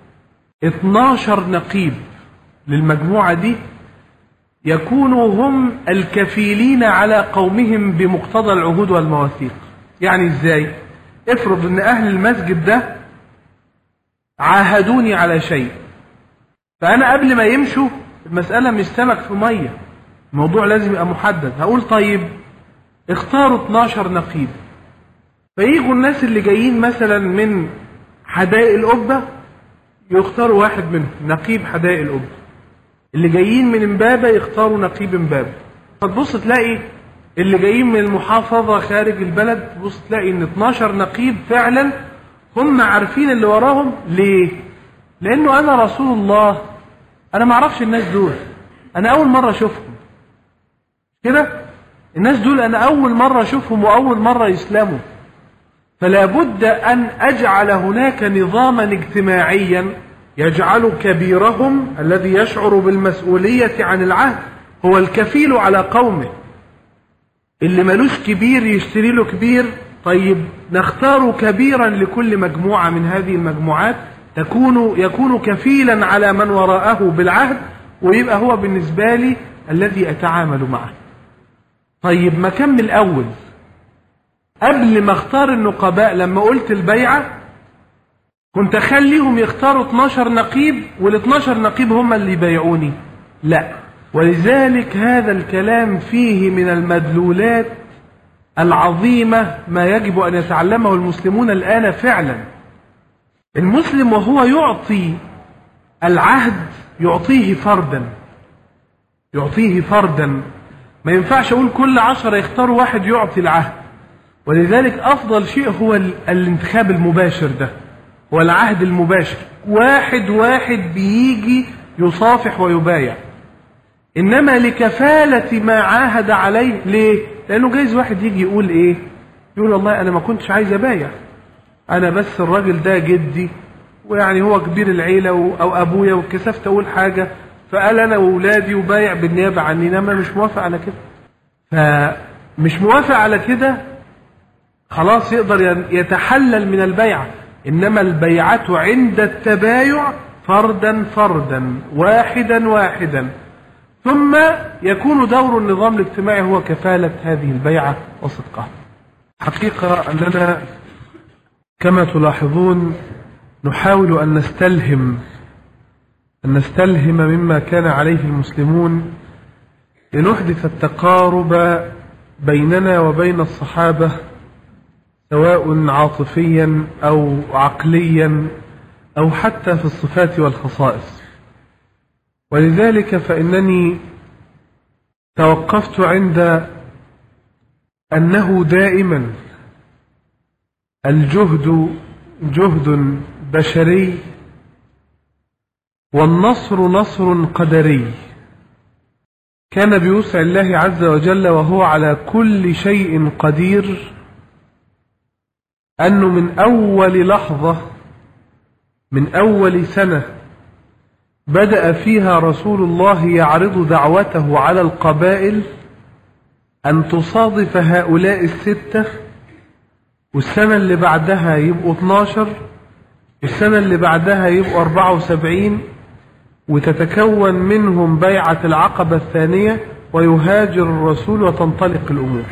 اتناشر نقيب للمجموعة دي يكونوا هم الكفيلين على قومهم بمقتضى العهود والمواثيق. يعني ازاي؟ افرض ان اهل المسجد ده عاهدوني على شيء، فانا قبل ما يمشوا المسألة مش سمك في مية، الموضوع لازم يبقى محدد. هقول طيب اختاروا اتناشر نقيب، فييجوا الناس اللي جايين مثلا من حدائق القبة يختاروا واحد منهم نقيب حدائق القبة، اللي جايين من امبابة يختاروا نقيب امبابة. فتبص تلاقي اللي جايين من المحافظة خارج البلد تبص تلاقي ان اتناشر نقيب فعلا هم عارفين اللي وراهم. ليه؟ لانه انا رسول الله، انا ما اعرفش الناس دول، انا اول مرة اشوفهم كده. الناس دول انا اول مرة اشوفهم واول مرة يسلموا، فلا بد ان اجعل هناك نظاما اجتماعيا يجعل كبيرهم الذي يشعر بالمسؤولية عن العهد هو الكفيل على قومه. اللي ملوش كبير يشتري له كبير. طيب نختار كبيرا لكل مجموعة من هذه المجموعات تكون يكون كفيلا على من وراءه بالعهد، ويبقى هو بالنسبة لي الذي أتعامل معه. طيب ما كان من الأول قبل ما اختار النقباء لما قلت البيعة كنت أخليهم يختاروا اتناشر نقيب وال اتناشر نقيب هم اللي يبايعوني؟ لا. ولذلك هذا الكلام فيه من المدلولات العظيمة ما يجب أن يتعلمه المسلمون الآن فعلا. المسلم وهو يعطي العهد يعطيه فردا، يعطيه فردا. ما ينفعش أقول كل عشرة يختاروا واحد يعطي العهد. ولذلك أفضل شيء هو الانتخاب المباشر، ده هو العهد المباشر، واحد واحد بيجي يصافح ويبايع. إنما لكفالة ما عاهد عليه. ليه؟ لأنه جايز واحد يجي يقول إيه؟ يقول والله أنا ما كنتش عايز أبايع، أنا بس الراجل ده جدي ويعني هو كبير العيلة أو أبويا وكسفت أقول حاجة فقال أنا وأولادي وبايع بالنيابة عني. إنما مش موافق على كده، فمش موافق على كده خلاص يقدر يتحلل من البيعة. إنما البيعة عند التبايع فردا فردا واحدا واحدا، ثم يكون دور النظام الاجتماعي هو كفالة هذه البيعة وصدقها. حقيقة أننا كما تلاحظون نحاول أن نستلهم أن نستلهم مما كان عليه المسلمون لنحدث التقارب بيننا وبين الصحابة، سواء عاطفيا أو عقليا أو حتى في الصفات والخصائص. ولذلك فإنني توقفت عند أنه دائما الجهد جهد بشري والنصر نصر قدري. كان بوسع الله عز وجل وهو على كل شيء قدير أنه من أول لحظة من أول سنة بدأ فيها رسول الله يعرض دعوته على القبائل أن تصادف هؤلاء الستة، والسنة اللي بعدها يبقوا اتناشر، والسنة اللي بعدها يبقوا أربعة وسبعين، وتتكون منهم بيعة العقبة الثانية ويهاجر الرسول وتنطلق الأمور.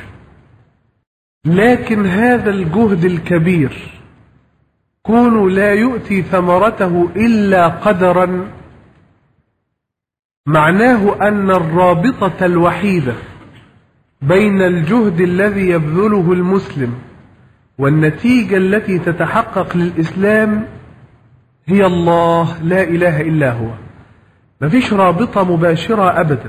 لكن هذا الجهد الكبير كون لا يؤتي ثمرته إلا قدرا، معناه أن الرابطة الوحيدة بين الجهد الذي يبذله المسلم والنتيجة التي تتحقق للإسلام هي الله، لا إله إلا هو. ما فيش رابطة مباشرة أبدا.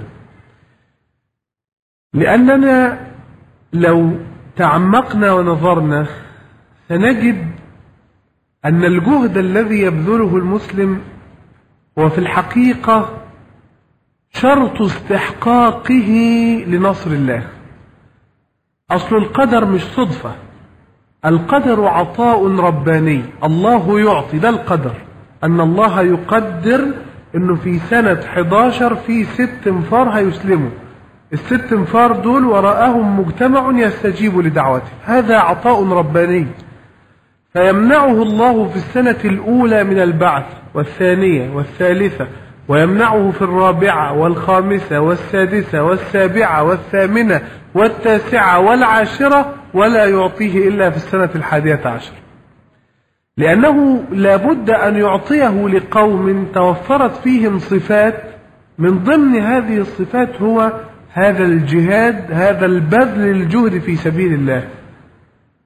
لأننا لو تعمقنا ونظرنا سنجد أن الجهد الذي يبذله المسلم هو في الحقيقة شرط استحقاقه لنصر الله. أصل القدر مش صدفة، القدر عطاء رباني، الله يعطي، ده القدر. أن الله يقدر أنه في سنة حداشر في ست انفار هيسلموا، الست انفار دول وراءهم مجتمع يستجيب لدعوته، هذا عطاء رباني. فيمنعه الله في السنة الأولى من البعث والثانية والثالثة، ويمنعه في الرابعة والخامسة والسادسة والسابعة والثامنة والتاسعة والعاشرة، ولا يعطيه إلا في السنة الحادية عشر، لأنه لابد أن يعطيه لقوم توفرت فيهم صفات، من ضمن هذه الصفات هو هذا الجهاد، هذا البذل الجهد في سبيل الله.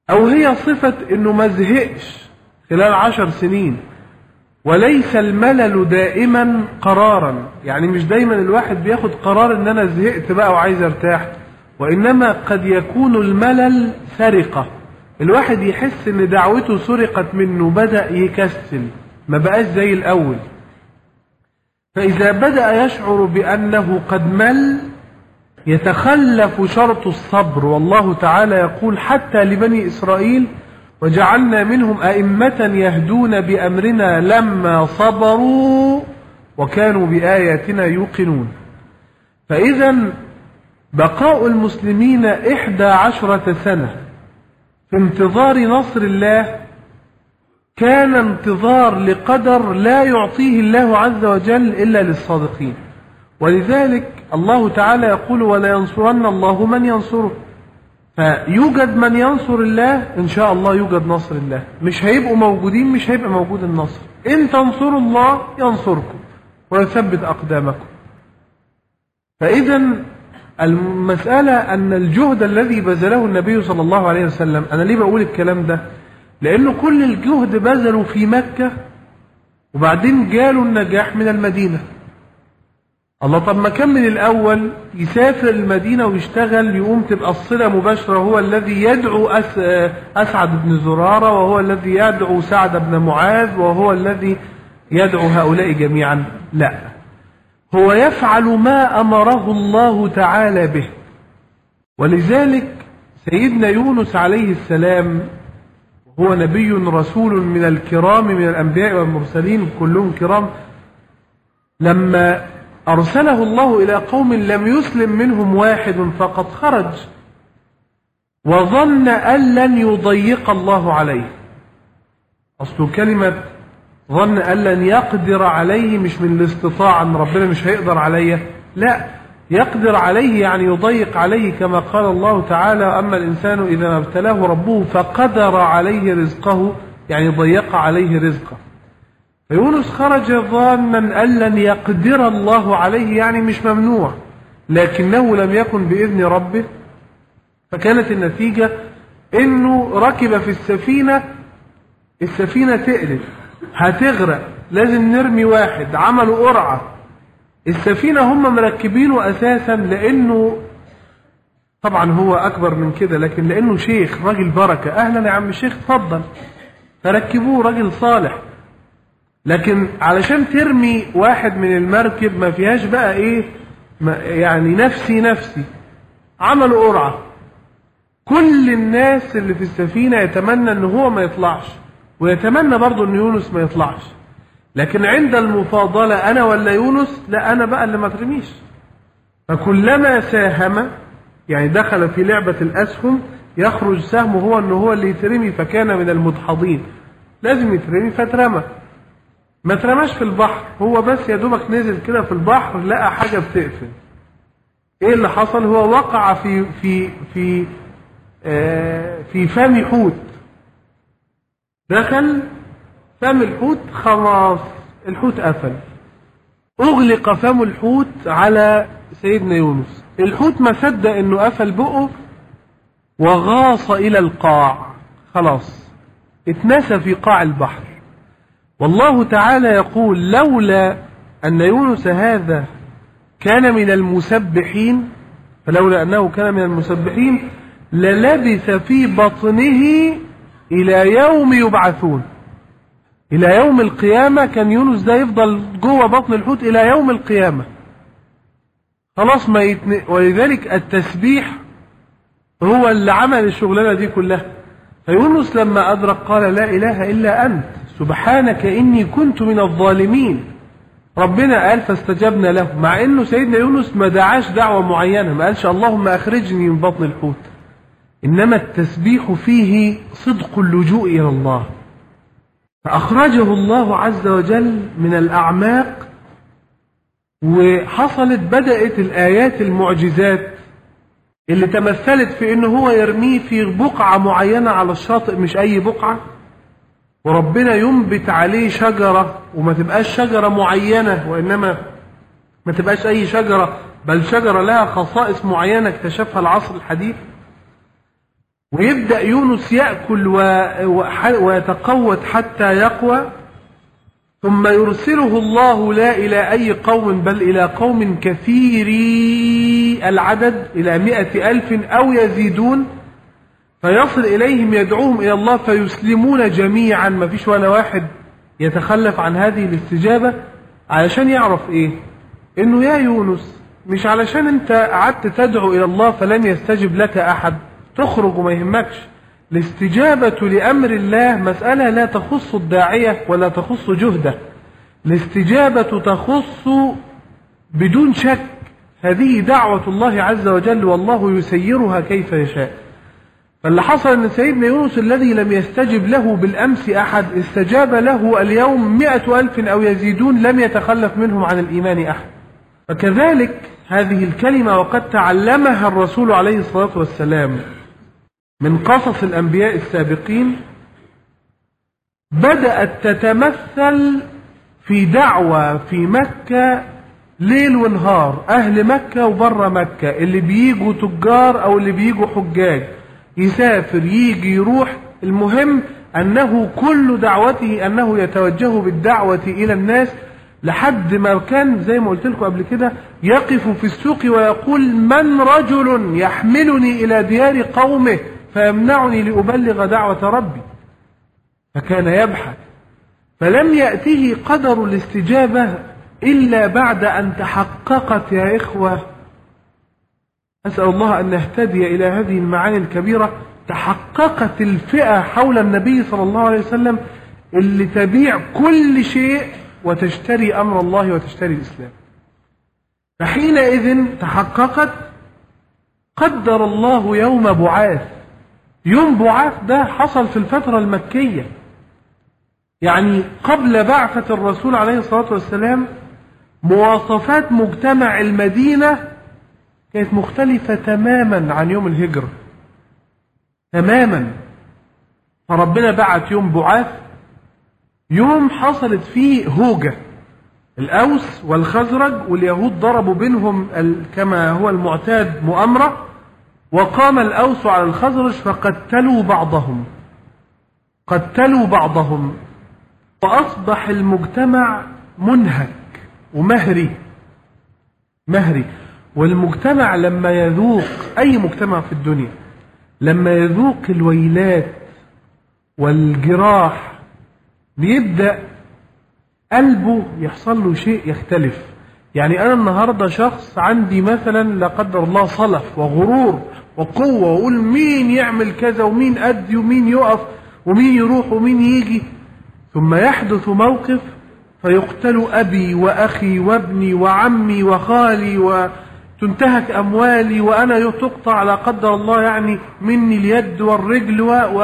أو هي صفة إنه ما زهقش خلال عشر سنين. وليس الملل دائما قرارا، يعني مش دايما الواحد بياخد قرار إن أنا زهقت بقى وعايز أرتاح، وإنما قد يكون الملل سرقة، الواحد يحس إن دعوته سرقت منه، بدأ يكسل، ما بقاش زي الأول. فإذا بدأ يشعر بأنه قد مل يتخلف شرط الصبر، والله تعالى يقول حتى لبني إسرائيل وجعلنا منهم أئمة يهدون بأمرنا لما صبروا وكانوا بآياتنا يوقنون. فإذا بقاء المسلمين إحدى عشرة سنة في انتظار نصر الله كان انتظار لقدر لا يعطيه الله عز وجل إلا للصادقين. ولذلك الله تعالى يقول ولا ينصرن الله من ينصره. فيوجد من ينصر الله إن شاء الله يوجد نصر الله، مش هيبقوا موجودين مش هيبقى موجود النصر. إن تنصروا الله ينصركم ويثبت أقدامكم. فإذا المسألة أن الجهد الذي بذله النبي صلى الله عليه وسلم، أنا ليه بقول الكلام ده؟ لأنه كل الجهد بذلوا في مكة وبعدين جالوا النجاح من المدينة. الله طب ما كان من الأول يسافر المدينة ويشتغل، يقوم تبقى الصلة مباشرة، هو الذي يدعو أسعد بن زرارة، وهو الذي يدعو سعد بن معاذ، وهو الذي يدعو هؤلاء جميعا. لا، هو يفعل ما أمره الله تعالى به. ولذلك سيدنا يونس عليه السلام هو نبي رسول من الكرام من الأنبياء والمرسلين كلهم كرام، لما أرسله الله إلى قوم لم يسلم منهم واحد فقد خرج وظن أن لن يضيق الله عليه. أصل كلمة ظن أن لن يقدر عليه مش من الاستطاعة أن ربنا مش هيقدر عليه، لا، يقدر عليه يعني يضيق عليه، كما قال الله تعالى أما الإنسان إذا ما ابتلاه ربه فقدر عليه رزقه، يعني ضيق عليه رزقه. فيونس خرج ظانا أن لن يقدر الله عليه، يعني مش ممنوع، لكنه لم يكن بإذن ربه. فكانت النتيجة إنه ركب في السفينة، السفينة تقلب هتغرق، لازم نرمي واحد، عملوا قرعة. السفينة هم مركبينه أساسا لأنه طبعا هو أكبر من كده، لكن لأنه شيخ راجل بركة، أهلا يا عم الشيخ اتفضل، فركبوه راجل صالح. لكن علشان ترمي واحد من المركب ما فيهاش بقى ايه يعني نفسي نفسي، عملوا قرعة، كل الناس اللي في السفينة يتمنى ان هو ما يطلعش، ويتمنى برضو ان يونس ما يطلعش، لكن عند المفاضلة انا ولا يونس، لا انا بقى اللي ما ترميش. فكلما ساهم يعني دخل في لعبة الاسهم يخرج سهمه هو انه هو اللي يترمي، فكان من المدحضين، لازم يترمي فترمى. ما ترماش في البحر، هو بس يا دوبك نزل كده في البحر لقى حاجة بتقفل. ايه اللي حصل؟ هو وقع في في في آه في فم حوت، دخل فم الحوت، خلاص الحوت قفل، اغلق فم الحوت على سيدنا يونس. الحوت ما صدق انه قفل بقه وغاص الى القاع، خلاص اتنسى في قاع البحر. والله تعالى يقول لولا أن يونس هذا كان من المسبحين، فلولا أنه كان من المسبحين للبث في بطنه إلى يوم يبعثون، إلى يوم القيامة كان يونس ده يفضل جوه بطن الحوت إلى يوم القيامة، خلاص ما يتن... ولذلك التسبيح هو اللي عمل الشغلانة دي كلها. فيونس لما أدرك قال لا إله إلا أنت سبحانك إني كنت من الظالمين. ربنا قال فاستجبنا له، مع إنه سيدنا يونس ما دعاش دعوة معينة، ما قالش اللهم أخرجني من بطن الحوت، إنما التسبيح فيه صدق اللجوء إلى الله، فأخرجه الله عز وجل من الأعماق. وحصلت بدأت الآيات المعجزات اللي تمثلت في إنه هو يرميه في بقعة معينة على الشاطئ، مش أي بقعة، وربنا ينبت عليه شجرة، وما تبقاش شجرة معينة، وإنما ما تبقاش أي شجرة، بل شجرة لها خصائص معينة اكتشفها العصر الحديث. ويبدأ يونس يأكل ويتقوت حتى يقوى، ثم يرسله الله لا إلى أي قوم بل إلى قوم كثيري العدد، إلى مئة ألف أو يزيدون، فيصل إليهم يدعوهم إلى الله فيسلمون جميعا، ما فيش ولا واحد يتخلف عن هذه الاستجابة. علشان يعرف إيه؟ إنه يا يونس مش علشان أنت قعدت تدعو إلى الله فلم يستجب لك أحد تخرج وما يهمكش. الاستجابة لأمر الله مسألة لا تخص الداعية ولا تخص جهده، الاستجابة تخص بدون شك، هذه دعوة الله عز وجل والله يسيرها كيف يشاء. فاللي حصل أن سيدنا يونس الذي لم يستجب له بالأمس أحد استجاب له اليوم مئة ألف أو يزيدون لم يتخلف منهم عن الإيمان أحد. فكذلك هذه الكلمة وقد تعلمها الرسول عليه الصلاة والسلام من قصص الأنبياء السابقين، بدأت تتمثل في دعوة في مكة ليل ونهار، أهل مكة وبره مكة، اللي بيجوا تجار أو اللي بيجوا حجاج، يسافر يجي يروح، المهم أنه كل دعوته أنه يتوجه بالدعوة إلى الناس، لحد ما كان زي ما قلت لكم قبل كده يقف في السوق ويقول من رجل يحملني إلى ديار قومه فيمنعني لأبلغ دعوة ربي. فكان يبحث، فلم يأته قدر الاستجابة إلا بعد أن تحققت يا إخوة، أسأل الله أن نهتدي إلى هذه المعاني الكبيرة، تحققت الفئة حول النبي صلى الله عليه وسلم اللي تبيع كل شيء وتشتري أمر الله وتشتري الإسلام. فحينئذ تحققت، قدر الله يوم بعاث. يوم بعاث ده حصل في الفترة المكية، يعني قبل بعثة الرسول عليه الصلاة والسلام مواصفات مجتمع المدينة كانت مختلفة تماما عن يوم الهجرة تماما. فربنا بعت يوم بعاث، يوم حصلت فيه هوجة، الأوس والخزرج واليهود ضربوا بينهم كما هو المعتاد مؤامرة، وقام الأوس على الخزرج فقتلوا بعضهم قتلوا بعضهم وأصبح المجتمع منهك ومهري مهري. والمجتمع لما يذوق، أي مجتمع في الدنيا لما يذوق الويلات والجراح بيبدأ قلبه يحصل له شيء يختلف. يعني أنا النهاردة شخص عندي مثلا لا قدر الله صلف وغرور وقوة، وأقول مين يعمل كذا ومين أدي ومين يقف ومين يروح ومين يجي، ثم يحدث موقف فيقتل أبي وأخي وابني وعمي وخالي وتنتهك أموالي وأنا تقطع لا قدر الله يعني مني اليد والرجل،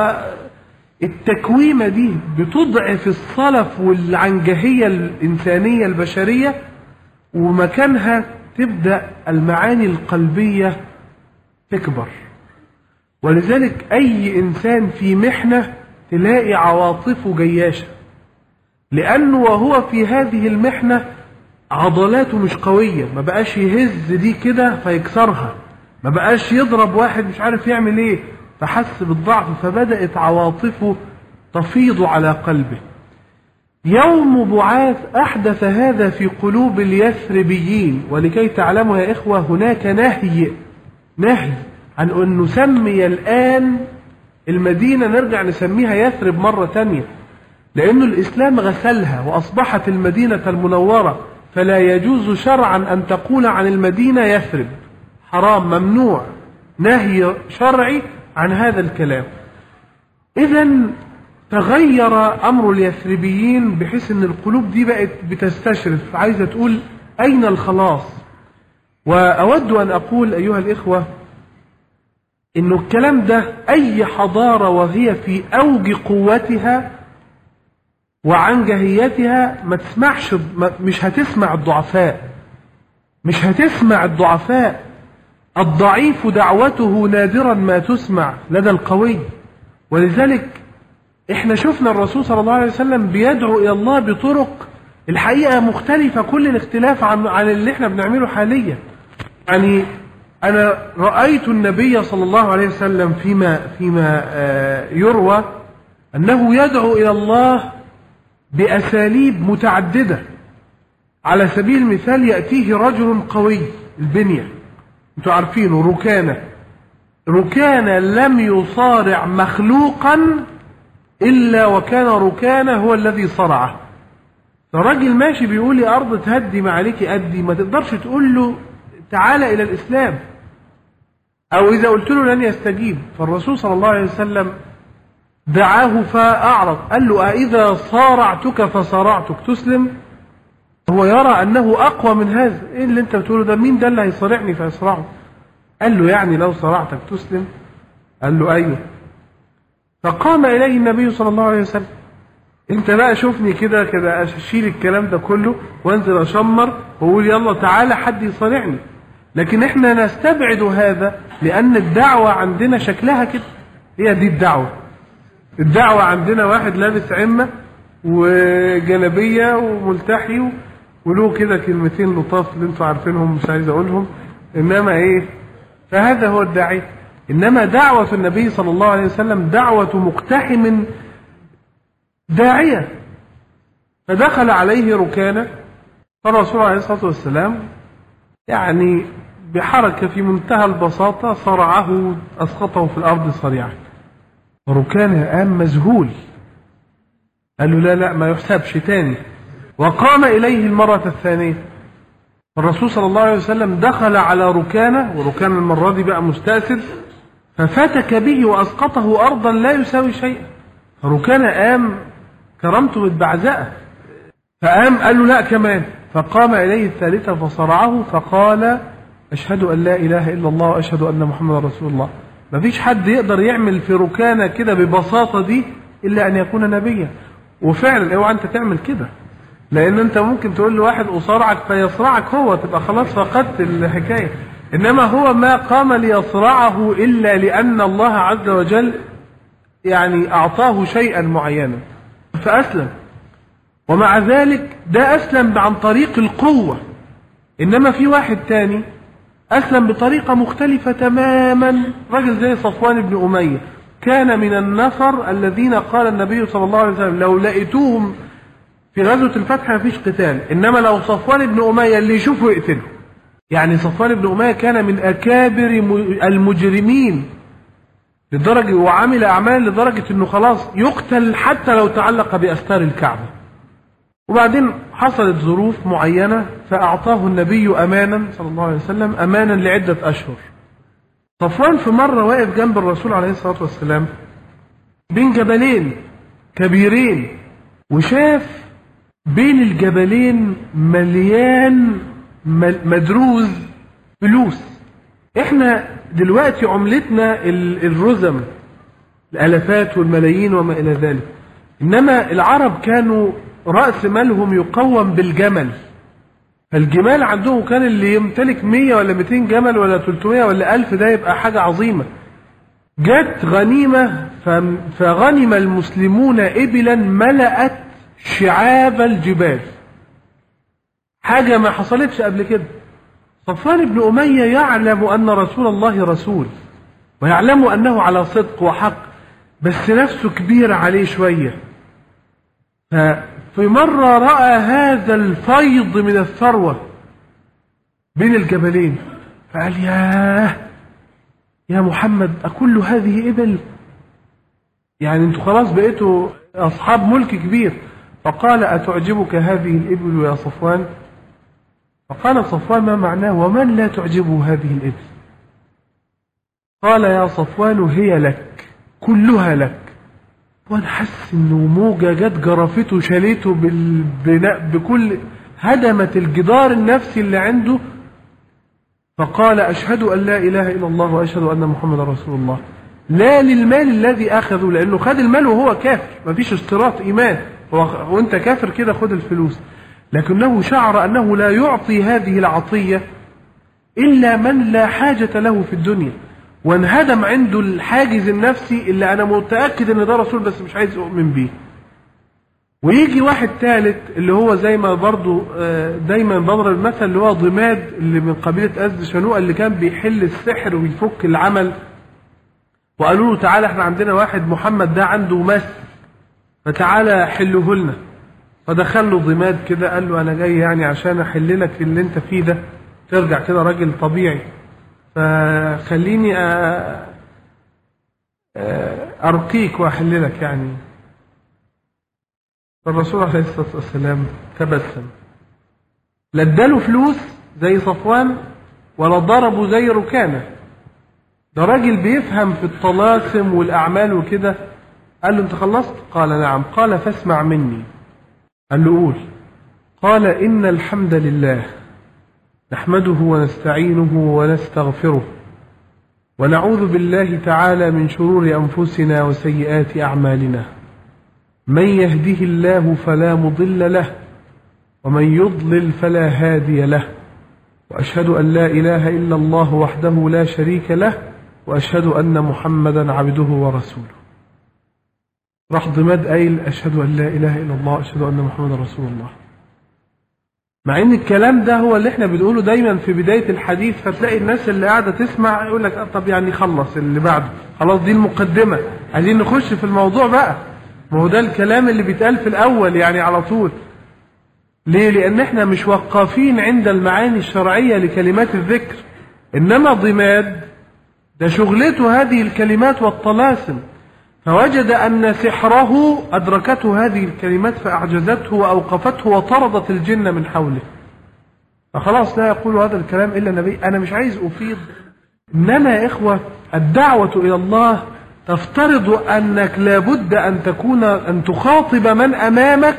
والتكويمة دي بتضعف الصلف والعنجهية الإنسانية البشرية، ومكانها تبدأ المعاني القلبية تكبر. ولذلك أي إنسان في محنة تلاقي عواطفه جياشة، لأنه وهو في هذه المحنة عضلاته مش قوية، ما بقاش يهز دي كده فيكسرها، ما بقاش يضرب واحد مش عارف يعمل ايه فحس بالضعف، فبدأت عواطفه تفيض على قلبه. يوم بعاث أحدث هذا في قلوب اليثربيين. ولكي تعلموا يا إخوة هناك نهي نهي عن أن نسمي الآن المدينة نرجع نسميها يثرب مرة تانية، لأن الإسلام غسلها وأصبحت المدينة المنورة، فلا يجوز شرعا أن تقول عن المدينة يثرب، حرام ممنوع، نهي شرعي عن هذا الكلام. إذن تغير أمر اليثربيين بحيث أن القلوب دي بقت بتستشرف، عايزة تقول أين الخلاص. وأود أن أقول أيها الإخوة إنه الكلام ده أي حضارة وهي في أوج قوتها وعنجهيتها ما تسمعش، مش هتسمع الضعفاء، مش هتسمع الضعفاء. الضعيف دعوته نادرا ما تسمع لدى القوي. ولذلك احنا شفنا الرسول صلى الله عليه وسلم بيدعو إلى الله بطرق الحقيقة مختلفة كل الاختلاف عن عن اللي احنا بنعمله حاليا. يعني أنا رأيت النبي صلى الله عليه وسلم فيما, فيما يروى أنه يدعو إلى الله بأساليب متعددة. على سبيل المثال يأتيه رجل قوي البنية، انتوا عارفينه، ركانة ركانة لم يصارع مخلوقا إلا وكان ركانة هو الذي صرعه. الراجل ماشي بيقول لي أرض تهدي ما عليك أدي، ما تقدرش تقول له تعالى إلى الإسلام، أو إذا قلت له لن يستجيب. فالرسول صلى الله عليه وسلم دعاه فأعرض، قال له أإذا صارعتك فصارعتك تسلم؟ هو يرى أنه أقوى من هذا، إيه اللي أنت بتقوله ده؟ مين ده اللي هيصارعني فيصرعه؟ قال له يعني لو صرعتك تسلم؟ قال له أيوه. فقام إليه النبي صلى الله عليه وسلم. انت بقى شوفني كده كده اشيل الكلام ده كله وانزل اشمر واقول يلا تعالى حد يصارعني، لكن احنا نستبعد هذا لان الدعوة عندنا شكلها كده، هي دي الدعوة. الدعوة عندنا واحد لابس عمة وجلبية وملتحي وله كده كلمتين لطاف اللي انتوا عارفينهم مش عايز اقولهم، انما ايه، فهذا هو الداعي. انما دعوة النبي صلى الله عليه وسلم دعوة مقتحم داعية. فدخل عليه ركانة، فالرسول عليه الصلاة والسلام يعني بحركة في منتهى البساطة صرعه أسقطه في الأرض صريعا. وركانة قام مذهول، قال له لا لا ما يحسبش تاني. وقام إليه المرة الثانية. الرسول صلى الله عليه وسلم دخل على ركانة، وركانة المرة دي بقى مستأسد، ففتك به وأسقطه أرضا لا يساوي شيئا. فركانة قام كرامته متبعزقة، فقام قال له لا كمان. فقام إليه الثالثة فصرعه فقال أشهد أن لا إله إلا الله وأشهد أن محمد رسول الله. مفيش حد يقدر يعمل في ركانة كده ببساطة دي إلا أن يكون نبيا. وفعلا اوعى أنت تعمل كده، لأن أنت ممكن تقول لواحد أصارعك فيصرعك هو، تبقى خلاص فقدت الحكاية. إنما هو ما قام ليصرعه إلا لأن الله عز وجل يعني أعطاه شيئا معينا فأسلم. ومع ذلك ده أسلم عن طريق القوة، إنما في واحد تاني أسلم بطريقة مختلفة تماما. رجل زي صفوان بن أمية كان من النفر الذين قال النبي صلى الله عليه وسلم لو لقيتوهم في غزوة الفتح ما فيش قتال، إنما لو صفوان بن أمية اللي يشوفه يقتله. يعني صفوان بن أمية كان من أكابر المجرمين لدرجة، وعمل أعمال لدرجة أنه خلاص يقتل حتى لو تعلق بأستار الكعبة. وبعدين حصلت ظروف معينة فأعطاه النبي أمانا صلى الله عليه وسلم، أمانا لعدة أشهر. صفوان في مرة واقف جنب الرسول عليه الصلاة والسلام بين جبلين كبيرين، وشاف بين الجبلين مليان مدروز فلوس. احنا دلوقتي عملتنا الرزم، الالافات والملايين وما الى ذلك، انما العرب كانوا رأس مالهم يقوم بالجمل. فالجمال عندهم كان اللي يمتلك مية ولا مئتين جمل ولا ثلاثمائة ولا ألف ده يبقى حاجة عظيمة. جت غنيمة فغنم المسلمون إبلا ملأت شعاب الجبال، حاجة ما حصلتش قبل كده. صفوان بن أمية يعلم أن رسول الله رسول، ويعلم أنه على صدق وحق، بس نفسه كبيرة عليه شوية. ففي مرة رأى هذا الفيض من الثروة بين الجبلين فقال ياه يا محمد أكل هذه إبل؟ يعني انتوا خلاص بقيتوا أصحاب ملك كبير. فقال أتعجبك هذه الإبل يا صفوان؟ فقال صفوان ما معناه ومن لا تعجبه هذه الإبل؟ قال يا صفوان هي لك كلها لك. وانا حس انه موجة جت جرفته شالته بالبناء بكل، هدمت الجدار النفسي اللي عنده. فقال أشهد أن لا إله إلا الله وأشهد أن محمد رسول الله. لا للمال الذي أخذه، لأنه خد المال وهو كافر، ما فيش اشتراط إيمان، وأنت كافر كده خد الفلوس، لكنه شعر أنه لا يعطي هذه العطية إلا من لا حاجة له في الدنيا. وانهدم عنده الحاجز النفسي اللي أنا متأكد أن ده رسول بس مش عايز أؤمن به. ويجي واحد ثالث اللي هو زي ما برضو دايما بضرب المثل، اللي هو ضماد اللي من قبيلة أزد شنوءة اللي كان بيحل السحر ويفك العمل. وقالوا له تعالى احنا عندنا واحد محمد ده عنده مس، فتعالى حله لنا. فدخل له ضماد كده قال له انا جاي يعني عشان احل لك اللي انت فيه ده، ترجع كده راجل طبيعي، فخليني ارقيك واحل لك يعني. فالرسول عليه الصلاة والسلام تبسم، لا اداله فلوس زي صفوان ولا ضربه زي ركانة، ده راجل بيفهم في الطلاسم والأعمال وكده. قال له انت خلصت؟ قال نعم. قال فاسمع مني. قال له قول. قال إن الحمد لله نحمده ونستعينه ونستغفره ونعوذ بالله تعالى من شرور أنفسنا وسيئات أعمالنا، من يهده الله فلا مضل له ومن يضلل فلا هادي له، وأشهد أن لا إله إلا الله وحده لا شريك له، وأشهد أن محمدا عبده ورسوله. راح ضماد قايل أشهد أن لا إله إلا الله أشهد أن محمدا رسول الله. مع ان الكلام ده هو اللي احنا بنقوله دايما في بداية الحديث، فتلاقي الناس اللي قاعدة تسمع يقول لك طب يعني خلص اللي بعده، خلاص دي المقدمة، عايزين نخش في الموضوع بقى. ما هو ده الكلام اللي بيتقال في الأول يعني على طول. ليه؟ لأن احنا مش وقافين عند المعاني الشرعية لكلمات الذكر، إنما ضماد ده شغلته هذه الكلمات والطلاسم، فوجد أن سحره أدركته هذه الكلمات فأعجزته وأوقفته وطردت الجن من حوله. فخلاص لا يقول هذا الكلام إلا النبي. أنا مش عايز أفيض، إنما يا إخوة الدعوة إلى الله تفترض أنك لابد أن تكون أن تخاطب من أمامك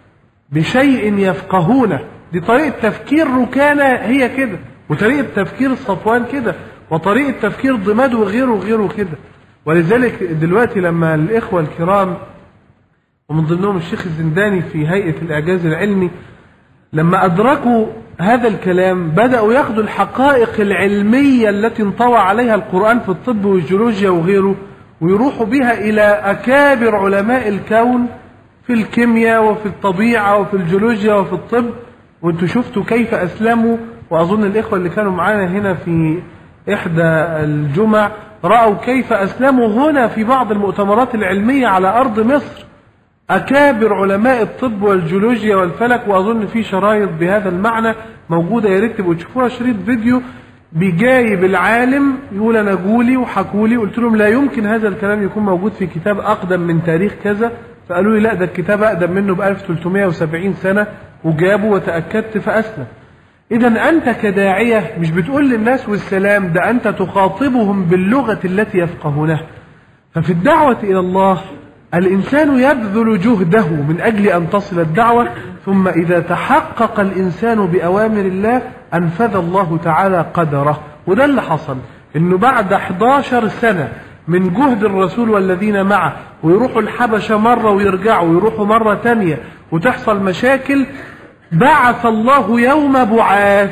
بشيء يفقهونه. دي طريقة تفكير ركانة هي كده، وطريقة تفكير صفوان كده، وطريقة تفكير ضماد وغيره وغيره كده. ولذلك دلوقتي لما الإخوة الكرام ومن ضمنهم الشيخ الزنداني في هيئة الإعجاز العلمي لما أدركوا هذا الكلام بدأوا ياخدوا الحقائق العلمية التي انطوى عليها القرآن في الطب والجيولوجيا وغيره ويروحوا بها إلى أكابر علماء الكون في الكيمياء وفي الطبيعة وفي الجيولوجيا وفي الطب. وانتوا شفتوا كيف أسلموا، وأظن الإخوة اللي كانوا معانا هنا في إحدى الجمع رأوا كيف أسلموا هنا في بعض المؤتمرات العلمية على أرض مصر أكابر علماء الطب والجيولوجيا والفلك. وأظن في شرايط بهذا المعنى موجودة، يا ريت تبقوا تشوفوها، شريط فيديو بجايب العالم يقول أنا جولي وحكولي، قلت لهم لا يمكن هذا الكلام يكون موجود في كتاب أقدم من تاريخ كذا، فقالوا لي لا ده الكتاب أقدم منه ب ألف وثلاثمائة وسبعين سنة، وجابوا وتأكدت فأسلم. إذا أنت كداعية مش بتقول للناس والسلام، ده أنت تخاطبهم باللغة التي يفقهونها. ففي الدعوة إلى الله الإنسان يبذل جهده من أجل أن تصل الدعوة، ثم إذا تحقق الإنسان بأوامر الله أنفذ الله تعالى قدره. وده اللي حصل، إنه بعد أحد عشر سنة من جهد الرسول والذين معه، ويروحوا الحبشة مرة ويرجعوا ويروحوا مرة تانية وتحصل مشاكل، بعث الله يوم بعاث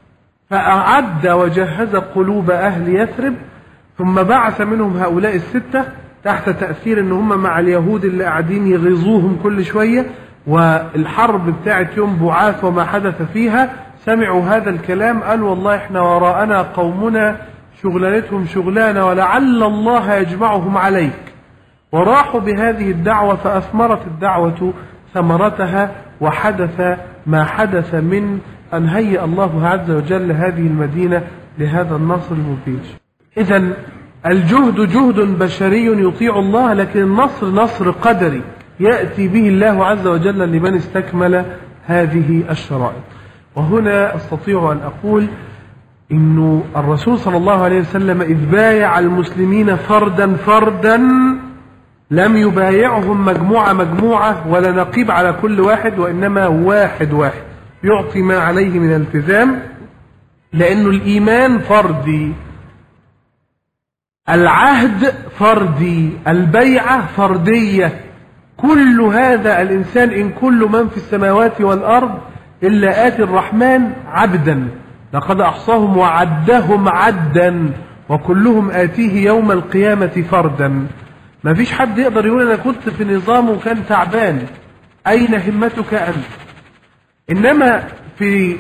فأعد وجهز قلوب أهل يثرب، ثم بعث منهم هؤلاء الستة تحت تأثير ان هم مع اليهود اللي قاعدين يغيظوهم كل شوية، والحرب بتاعت يوم بعاث وما حدث فيها سمعوا هذا الكلام قالوا والله احنا وراءنا قومنا شغلانتهم شغلانة ولعل الله يجمعهم عليك، وراحوا بهذه الدعوة فأثمرت الدعوة ثمرتها، وحدث ما حدث من أن هيأ الله عز وجل هذه المدينة لهذا النصر المبين. إذن الجهد جهد بشري يطيع الله، لكن النصر نصر قدري يأتي به الله عز وجل لمن استكمل هذه الشرائط. وهنا أستطيع أن أقول إنه الرسول صلى الله عليه وسلم إذ بايع المسلمين فردا فردا لم يبايعهم مجموعة مجموعة ولا نقيب على كل واحد، وإنما واحد واحد يعطي ما عليه من التزام، لأنه الإيمان فردي، العهد فردي، البيعة فردية. كل هذا الإنسان إن كل من في السماوات والأرض إلا آتي الرحمن عبدا لقد أحصاهم وعدهم عدا وكلهم آتيه يوم القيامة فردا. ما فيش حد يقدر يقول أنا كنت في نظام وكان تعبان، أين همتك أنت؟ إنما في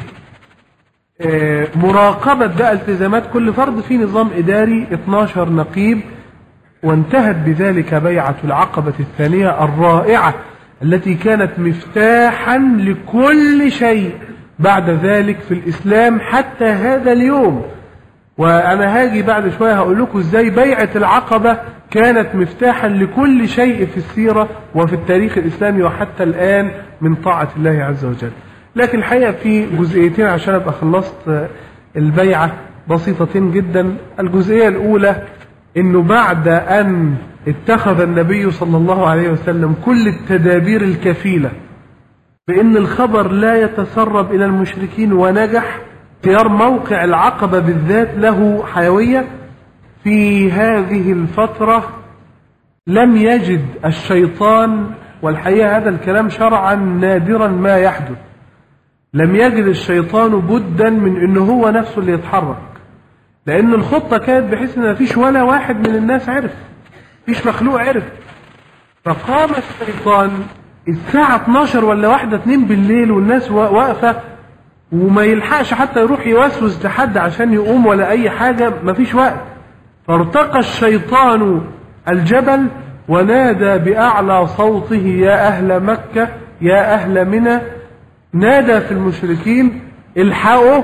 مراقبة بقى التزامات كل فرد في نظام إداري اثناشر نقيب، وانتهت بذلك بيعة العقبة الثانية الرائعة التي كانت مفتاحا لكل شيء بعد ذلك في الإسلام حتى هذا اليوم. وأنا هاجي بعد شوية هقول لكم إزاي بيعة العقبة كانت مفتاحا لكل شيء في السيرة وفي التاريخ الإسلامي وحتى الآن من طاعة الله عز وجل. لكن الحقيقة في جزئيتين عشان أبقى خلصت البيعة بسيطتين جدا. الجزئية الأولى إنه بعد أن اتخذ النبي صلى الله عليه وسلم كل التدابير الكفيلة بأن الخبر لا يتسرب إلى المشركين ونجح اختيار موقع العقبة بالذات له حيوية، في هذه الفترة لم يجد الشيطان، والحقيقة هذا الكلام شرعا نادرا ما يحدث، لم يجد الشيطان بدا من انه هو نفسه اللي يتحرك، لان الخطة كانت بحيث ان مفيش ولا واحد من الناس عرف، مفيش مخلوق عرف. فقام الشيطان الساعة اتناشر ولا واحدة اتنين بالليل والناس واقفة وما يلحقش حتى يروح يوسوس لحد عشان يقوم ولا اي حاجة، مفيش وقت. فارتقى الشيطان الجبل ونادى بأعلى صوته يا أهل مكة يا أهل منى، نادى في المشركين الحقوا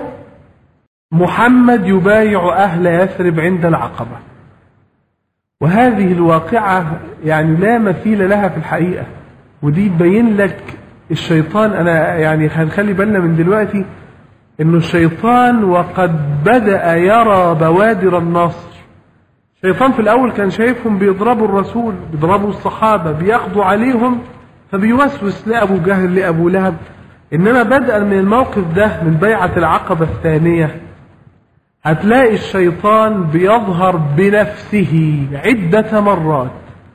محمد يبايع أهل يثرب عند العقبة. وهذه الواقعة يعني لا مثيل لها في الحقيقة، ودي تبين لك الشيطان. أنا يعني هنخلي بالنا من دلوقتي إنه الشيطان وقد بدأ يرى بوادر النصر. الشيطان في الأول كان شايفهم بيضربوا الرسول، بيضربوا الصحابة، بياخدوا عليهم، فبيوسوس لأبو جهل لأبو لهب. إنما بدءا من الموقف ده من بيعة العقبة الثانية هتلاقي الشيطان بيظهر بنفسه عدة مرات،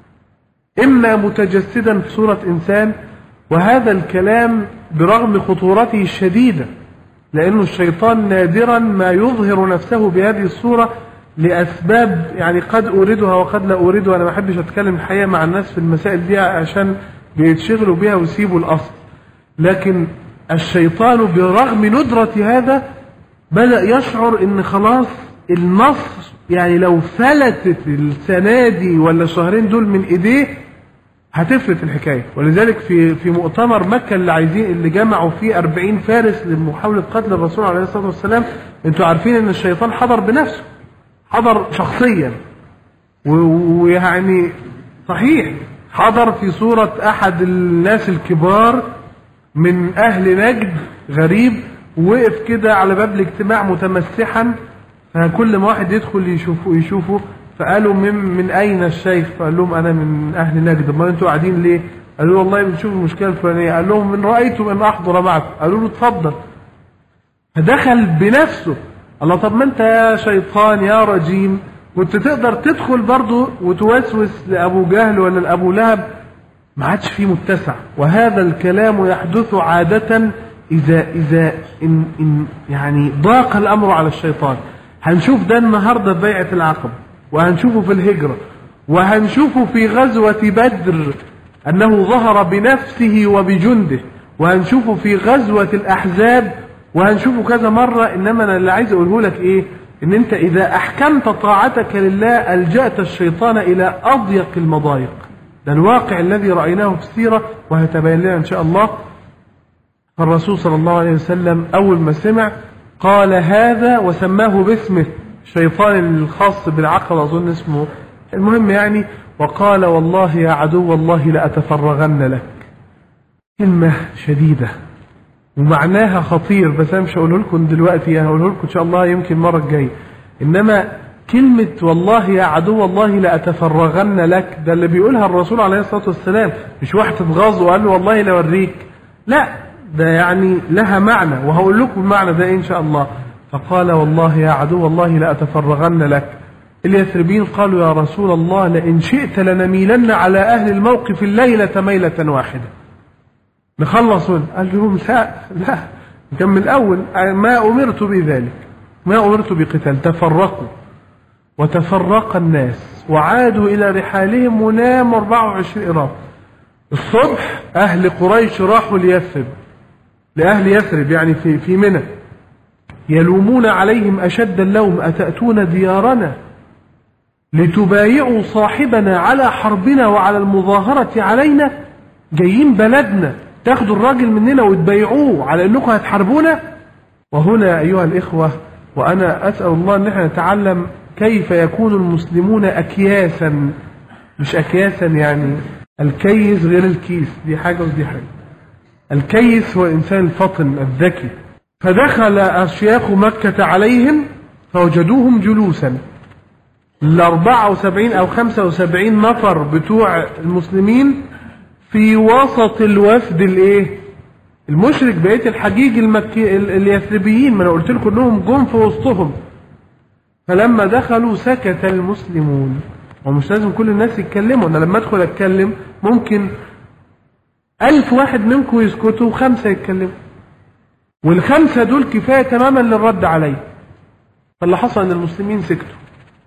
إما متجسدا في صورة إنسان، وهذا الكلام برغم خطورته الشديدة، لأن الشيطان نادرا ما يظهر نفسه بهذه الصورة لأسباب يعني قد أوردها وقد لا أوردها. أنا ما أحبش أتكلم الحقيقة مع الناس في المسائل دي عشان بيتشغلوا بها ويسيبوا الأصل، لكن الشيطان برغم ندرة هذا بدأ يشعر إن خلاص النصر يعني لو فلتت السنة دي ولا الشهرين دول من إيديه هتفلت الحكاية. ولذلك في في مؤتمر مكة اللي عايزين اللي جمعوا فيه أربعين فارس لمحاولة قتل الرسول عليه الصلاة والسلام، انتوا عارفين ان الشيطان حضر بنفسه، حضر شخصيا، ويعني صحيح حضر في صورة أحد الناس الكبار من أهل نجد غريب، ووقف كده على باب الاجتماع متمسحا، فكل ما واحد يدخل يشوفه يشوفه فقالوا من من أين الشيخ؟ فقال لهم أنا من أهل نجد. ما أنتوا قاعدين ليه؟ قالوا والله بنشوف المشكلة الفلانية. قال لهم من رأيتم أن أحضر معكم؟ قالوا له اتفضل. فدخل بنفسه. الله، طب ما أنت يا شيطان يا رجيم كنت تقدر تدخل برضه وتوسوس لأبو جهل ولا لأبو لهب، ما عادش فيه متسع. وهذا الكلام يحدث عادة إذا إذا إن إن يعني ضاق الأمر على الشيطان. هنشوف ده النهارده في بيعة العقبة، وهنشوفه في الهجرة، وهنشوفه في غزوة بدر أنه ظهر بنفسه وبجنده، وهنشوفه في غزوة الأحزاب، وهنشوفه كذا مرة. إنما أنا اللي عايز أقوله لك إيه؟ إن أنت إذا أحكمت طاعتك لله ألجأت الشيطان إلى أضيق المضايق. ده الواقع الذي رأيناه في السيرة وهتبين لنا إن شاء الله. فالرسول صلى الله عليه وسلم أول ما سمع قال هذا، وسماه باسمه، الشيطان الخاص بالعقبة أظن اسمه، المهم يعني، وقال والله يا عدو الله لأتفرغن لك. كلمة شديدة ومعناها خطير، بس أنا مش هقوله لكم دلوقتي، هقوله لكم إن شاء الله يمكن مرة الجاية. إنما كلمة والله يا عدو الله لأتفرغن لك، ده اللي بيقولها الرسول عليه الصلاة والسلام، مش واحد اتغاظ وقال له والله لأوريك، لا، ده يعني لها معنى، وهقول لكم المعنى ده إن شاء الله. فقال والله يا عدو الله لأتفرغن لك. اليثربين قالوا يا رسول الله لئن شئت لنميلن على أهل الموقف الليلة ميلة واحدة، نخلص. قال لهم لا لا، نكمل الأول، ما أمرت بذلك، ما أمرت بقتال. تفرقوا وتفرق الناس وعادوا إلى رحالهم وناموا أربعة وعشرين إراق. الصبح أهل قريش راحوا ليثرب، لأهل يثرب يعني في في منى، يلومون عليهم أشد اللوم: أتأتون ديارنا لتبايعوا صاحبنا على حربنا وعلى المظاهرة علينا؟ جايين بلدنا تاخدوا الراجل مننا وتبايعوه على أنكم هتحاربونا؟ وهنا أيها الإخوة، وأنا أسأل الله أن احنا نتعلم كيف يكون المسلمون أكياسا، مش أكياسا يعني الكيس غير الكيس، دي حاجة ودي حاجة. الكيس هو الإنسان الفطن الذكي. فدخل أشياخ مكة عليهم فوجدوهم جلوسا، الأربعة وسبعين أو خمسة وسبعين نفر بتوع المسلمين في وسط الوفد الإيه؟ المشرك. بقية الحجيج المكي اليثربيين، ما أنا قلت لكم إنهم جم في وسطهم. فلما دخلوا سكت المسلمون، ومش لازم كل الناس يتكلموا، أنا لما أدخل أتكلم ممكن ألف واحد منكم يسكتوا وخمسة يتكلموا، والخمسة دول كفاية تماما للرد عليه. فاللي حصل أن المسلمين سكتوا،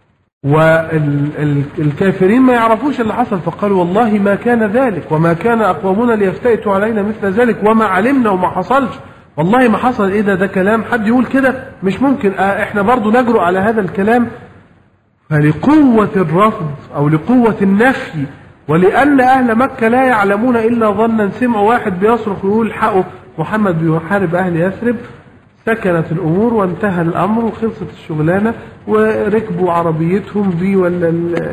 والكافرين ما يعرفوش اللي حصل، فقالوا والله ما كان ذلك، وما كان أقوامنا ليفتئتوا علينا مثل ذلك، وما علمنا وما حصلش، والله ما حصل. إيه ده؟ ده كلام حد يقول كده؟ مش ممكن. آه إحنا برضو نجرؤ على هذا الكلام. فلقوة الرفض أو لقوة النفي، ولأن أهل مكة لا يعلمون إلا ظنا، سمعوا واحد بيصرخ ويقول حقه محمد بيحارب أهل يثرب، سكنت الأمور وانتهى الأمر وخلصت الشغلانة، وركبوا عربيتهم دي ولا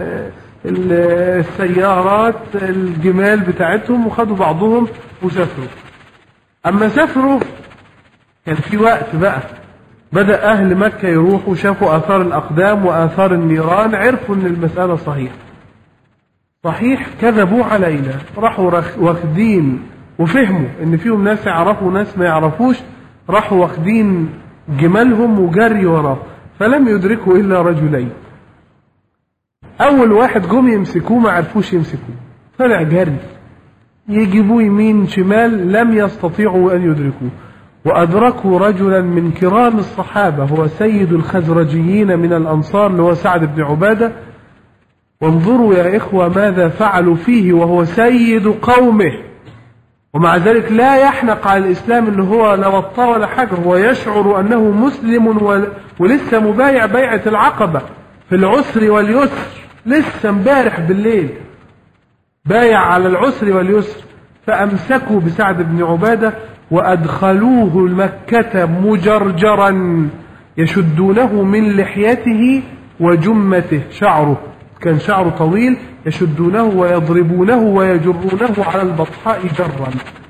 السيارات الجمال بتاعتهم وخدوا بعضهم وسافروا. أما سافروا كان في وقت بقى بدأ أهل مكة يروحوا، شافوا آثار الأقدام وآثار النيران، عرفوا أن المسألة صحيح صحيح كذبوا علينا، راحوا واخدين وفهموا أن فيهم ناس يعرفوا ناس ما يعرفوش، راحوا واخدين جمالهم وجري وراه، فلم يدركوا إلا رجلين. أول واحد جم يمسكوه ما عرفوش يمسكوه، طلع جري، يجيبوه يمين شمال لم يستطيعوا أن يدركوه، وأدركوا رجلا من كرام الصحابة هو سيد الخزرجيين من الأنصار اللي هو سعد بن عبادة. وانظروا يا إخوة ماذا فعلوا فيه وهو سيد قومه، ومع ذلك لا يحنق على الإسلام اللي هو لا وطى ولا حاجة، هو يشعر أنه مسلم ولسه مبايع بيعة العقبة في العسر واليسر، لسه امبارح بالليل بايع على العسر واليسر. فأمسكوا بسعد بن عبادة وأدخلوه مكة مجرجرا، يشدونه من لحيته وجمته، شعره كان شعره طويل، يشدونه ويضربونه ويجرونه على البطحاء جرا،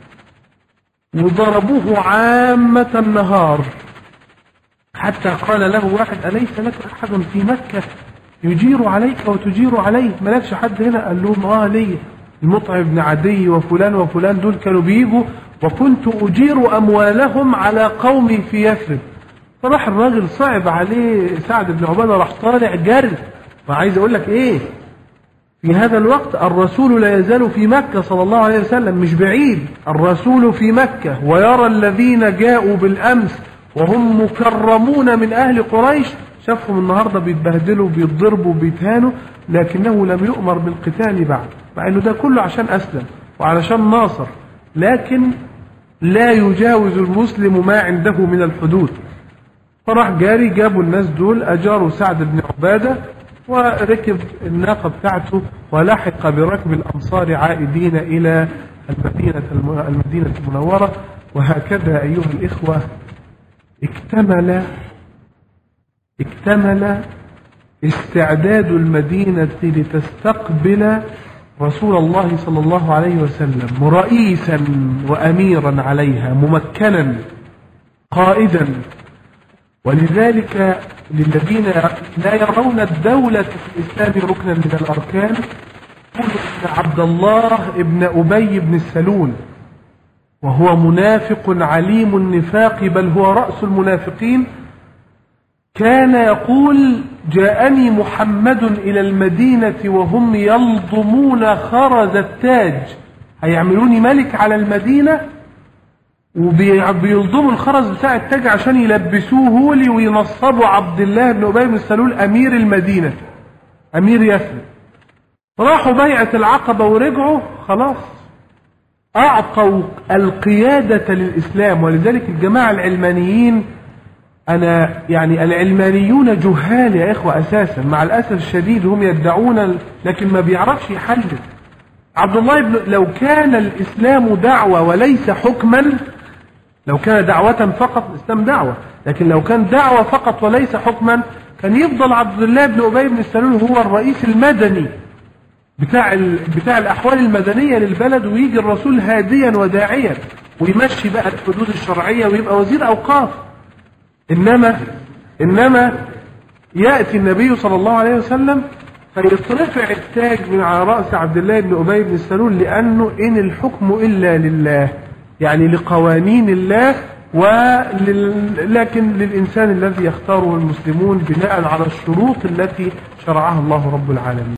وضربوه عامة النهار، حتى قال له واحد: أليس لك أحد في مكة يجير عليك وتجير عليه؟ مالكش حد هنا؟ قال لهم: آه ليه، المطعم بن عدي وفلان وفلان دول كانوا بيجوا وكنت أجير أموالهم على قومي في يثرب. فراح الراجل صعب عليه سعد بن عبادة، راح طالع جري. وعايز أقول لك إيه، في هذا الوقت الرسول لا يزال في مكة صلى الله عليه وسلم، مش بعيد، الرسول في مكة ويرى الذين جاءوا بالأمس وهم مكرمون من أهل قريش، شافهم النهاردة بيتبهدلوا بيتضربوا بيتهانوا، لكنه لم يؤمر بالقتال بعد، مع أنه ده كله عشان أسلم وعلشان ناصر، لكن لا يجاوز المسلم ما عنده من الحدود. فراح جاري، جابوا الناس دول، أجاروا سعد بن عبادة وركب الناقة بتاعته ولحق بركب الأنصار عائدين إلى المدينة المدينة المنورة. وهكذا أيها الإخوة اكتمل اكتمل استعداد المدينة لتستقبل رسول الله صلى الله عليه وسلم رئيسا وأميرا عليها، ممكنا قائدا. ولذلك للذين لا يرون الدولة في الإسلام ركنا من الأركان، يقول إن عبد الله ابن أبي بن السلول، وهو منافق عليم النفاق، بل هو رأس المنافقين، كان يقول: جاءني محمد إلى المدينة وهم يلضمون خرز التاج، هيعملوني ملك على المدينة وبيلضموا الخرز بتاع التاج عشان يلبسوه لي وينصبوا عبد الله بن أبي بن السلول أمير المدينة، أمير يثرب. راحوا بيعة العقبة ورجعوا، خلاص أعطوا القيادة للإسلام. ولذلك الجماعة العلمانيين، أنا يعني العلمانيون جهال يا إخوة أساسا، مع الأسف الشديد هم يدعون لكن ما بيعرفش يحلل. عبد الله بن لو كان الإسلام دعوة وليس حكما، لو كان دعوة فقط، الإسلام دعوة، لكن لو كان دعوة فقط وليس حكما كان يفضل عبد الله بن أبي بن سلول هو الرئيس المدني بتاع ال... بتاع الأحوال المدنية للبلد، ويجي الرسول هاديا وداعيا ويمشي بقى الحدود الشرعية ويبقى وزير أوقاف. إنما إنما يأتي النبي صلى الله عليه وسلم فيترفع التاج من على رأس عبد الله بن أبي بن سلول، لأنه إن الحكم إلا لله، يعني لقوانين الله، ولل... لكن للإنسان الذي يختاره المسلمون بناء على الشروط التي شرعها الله رب العالمين.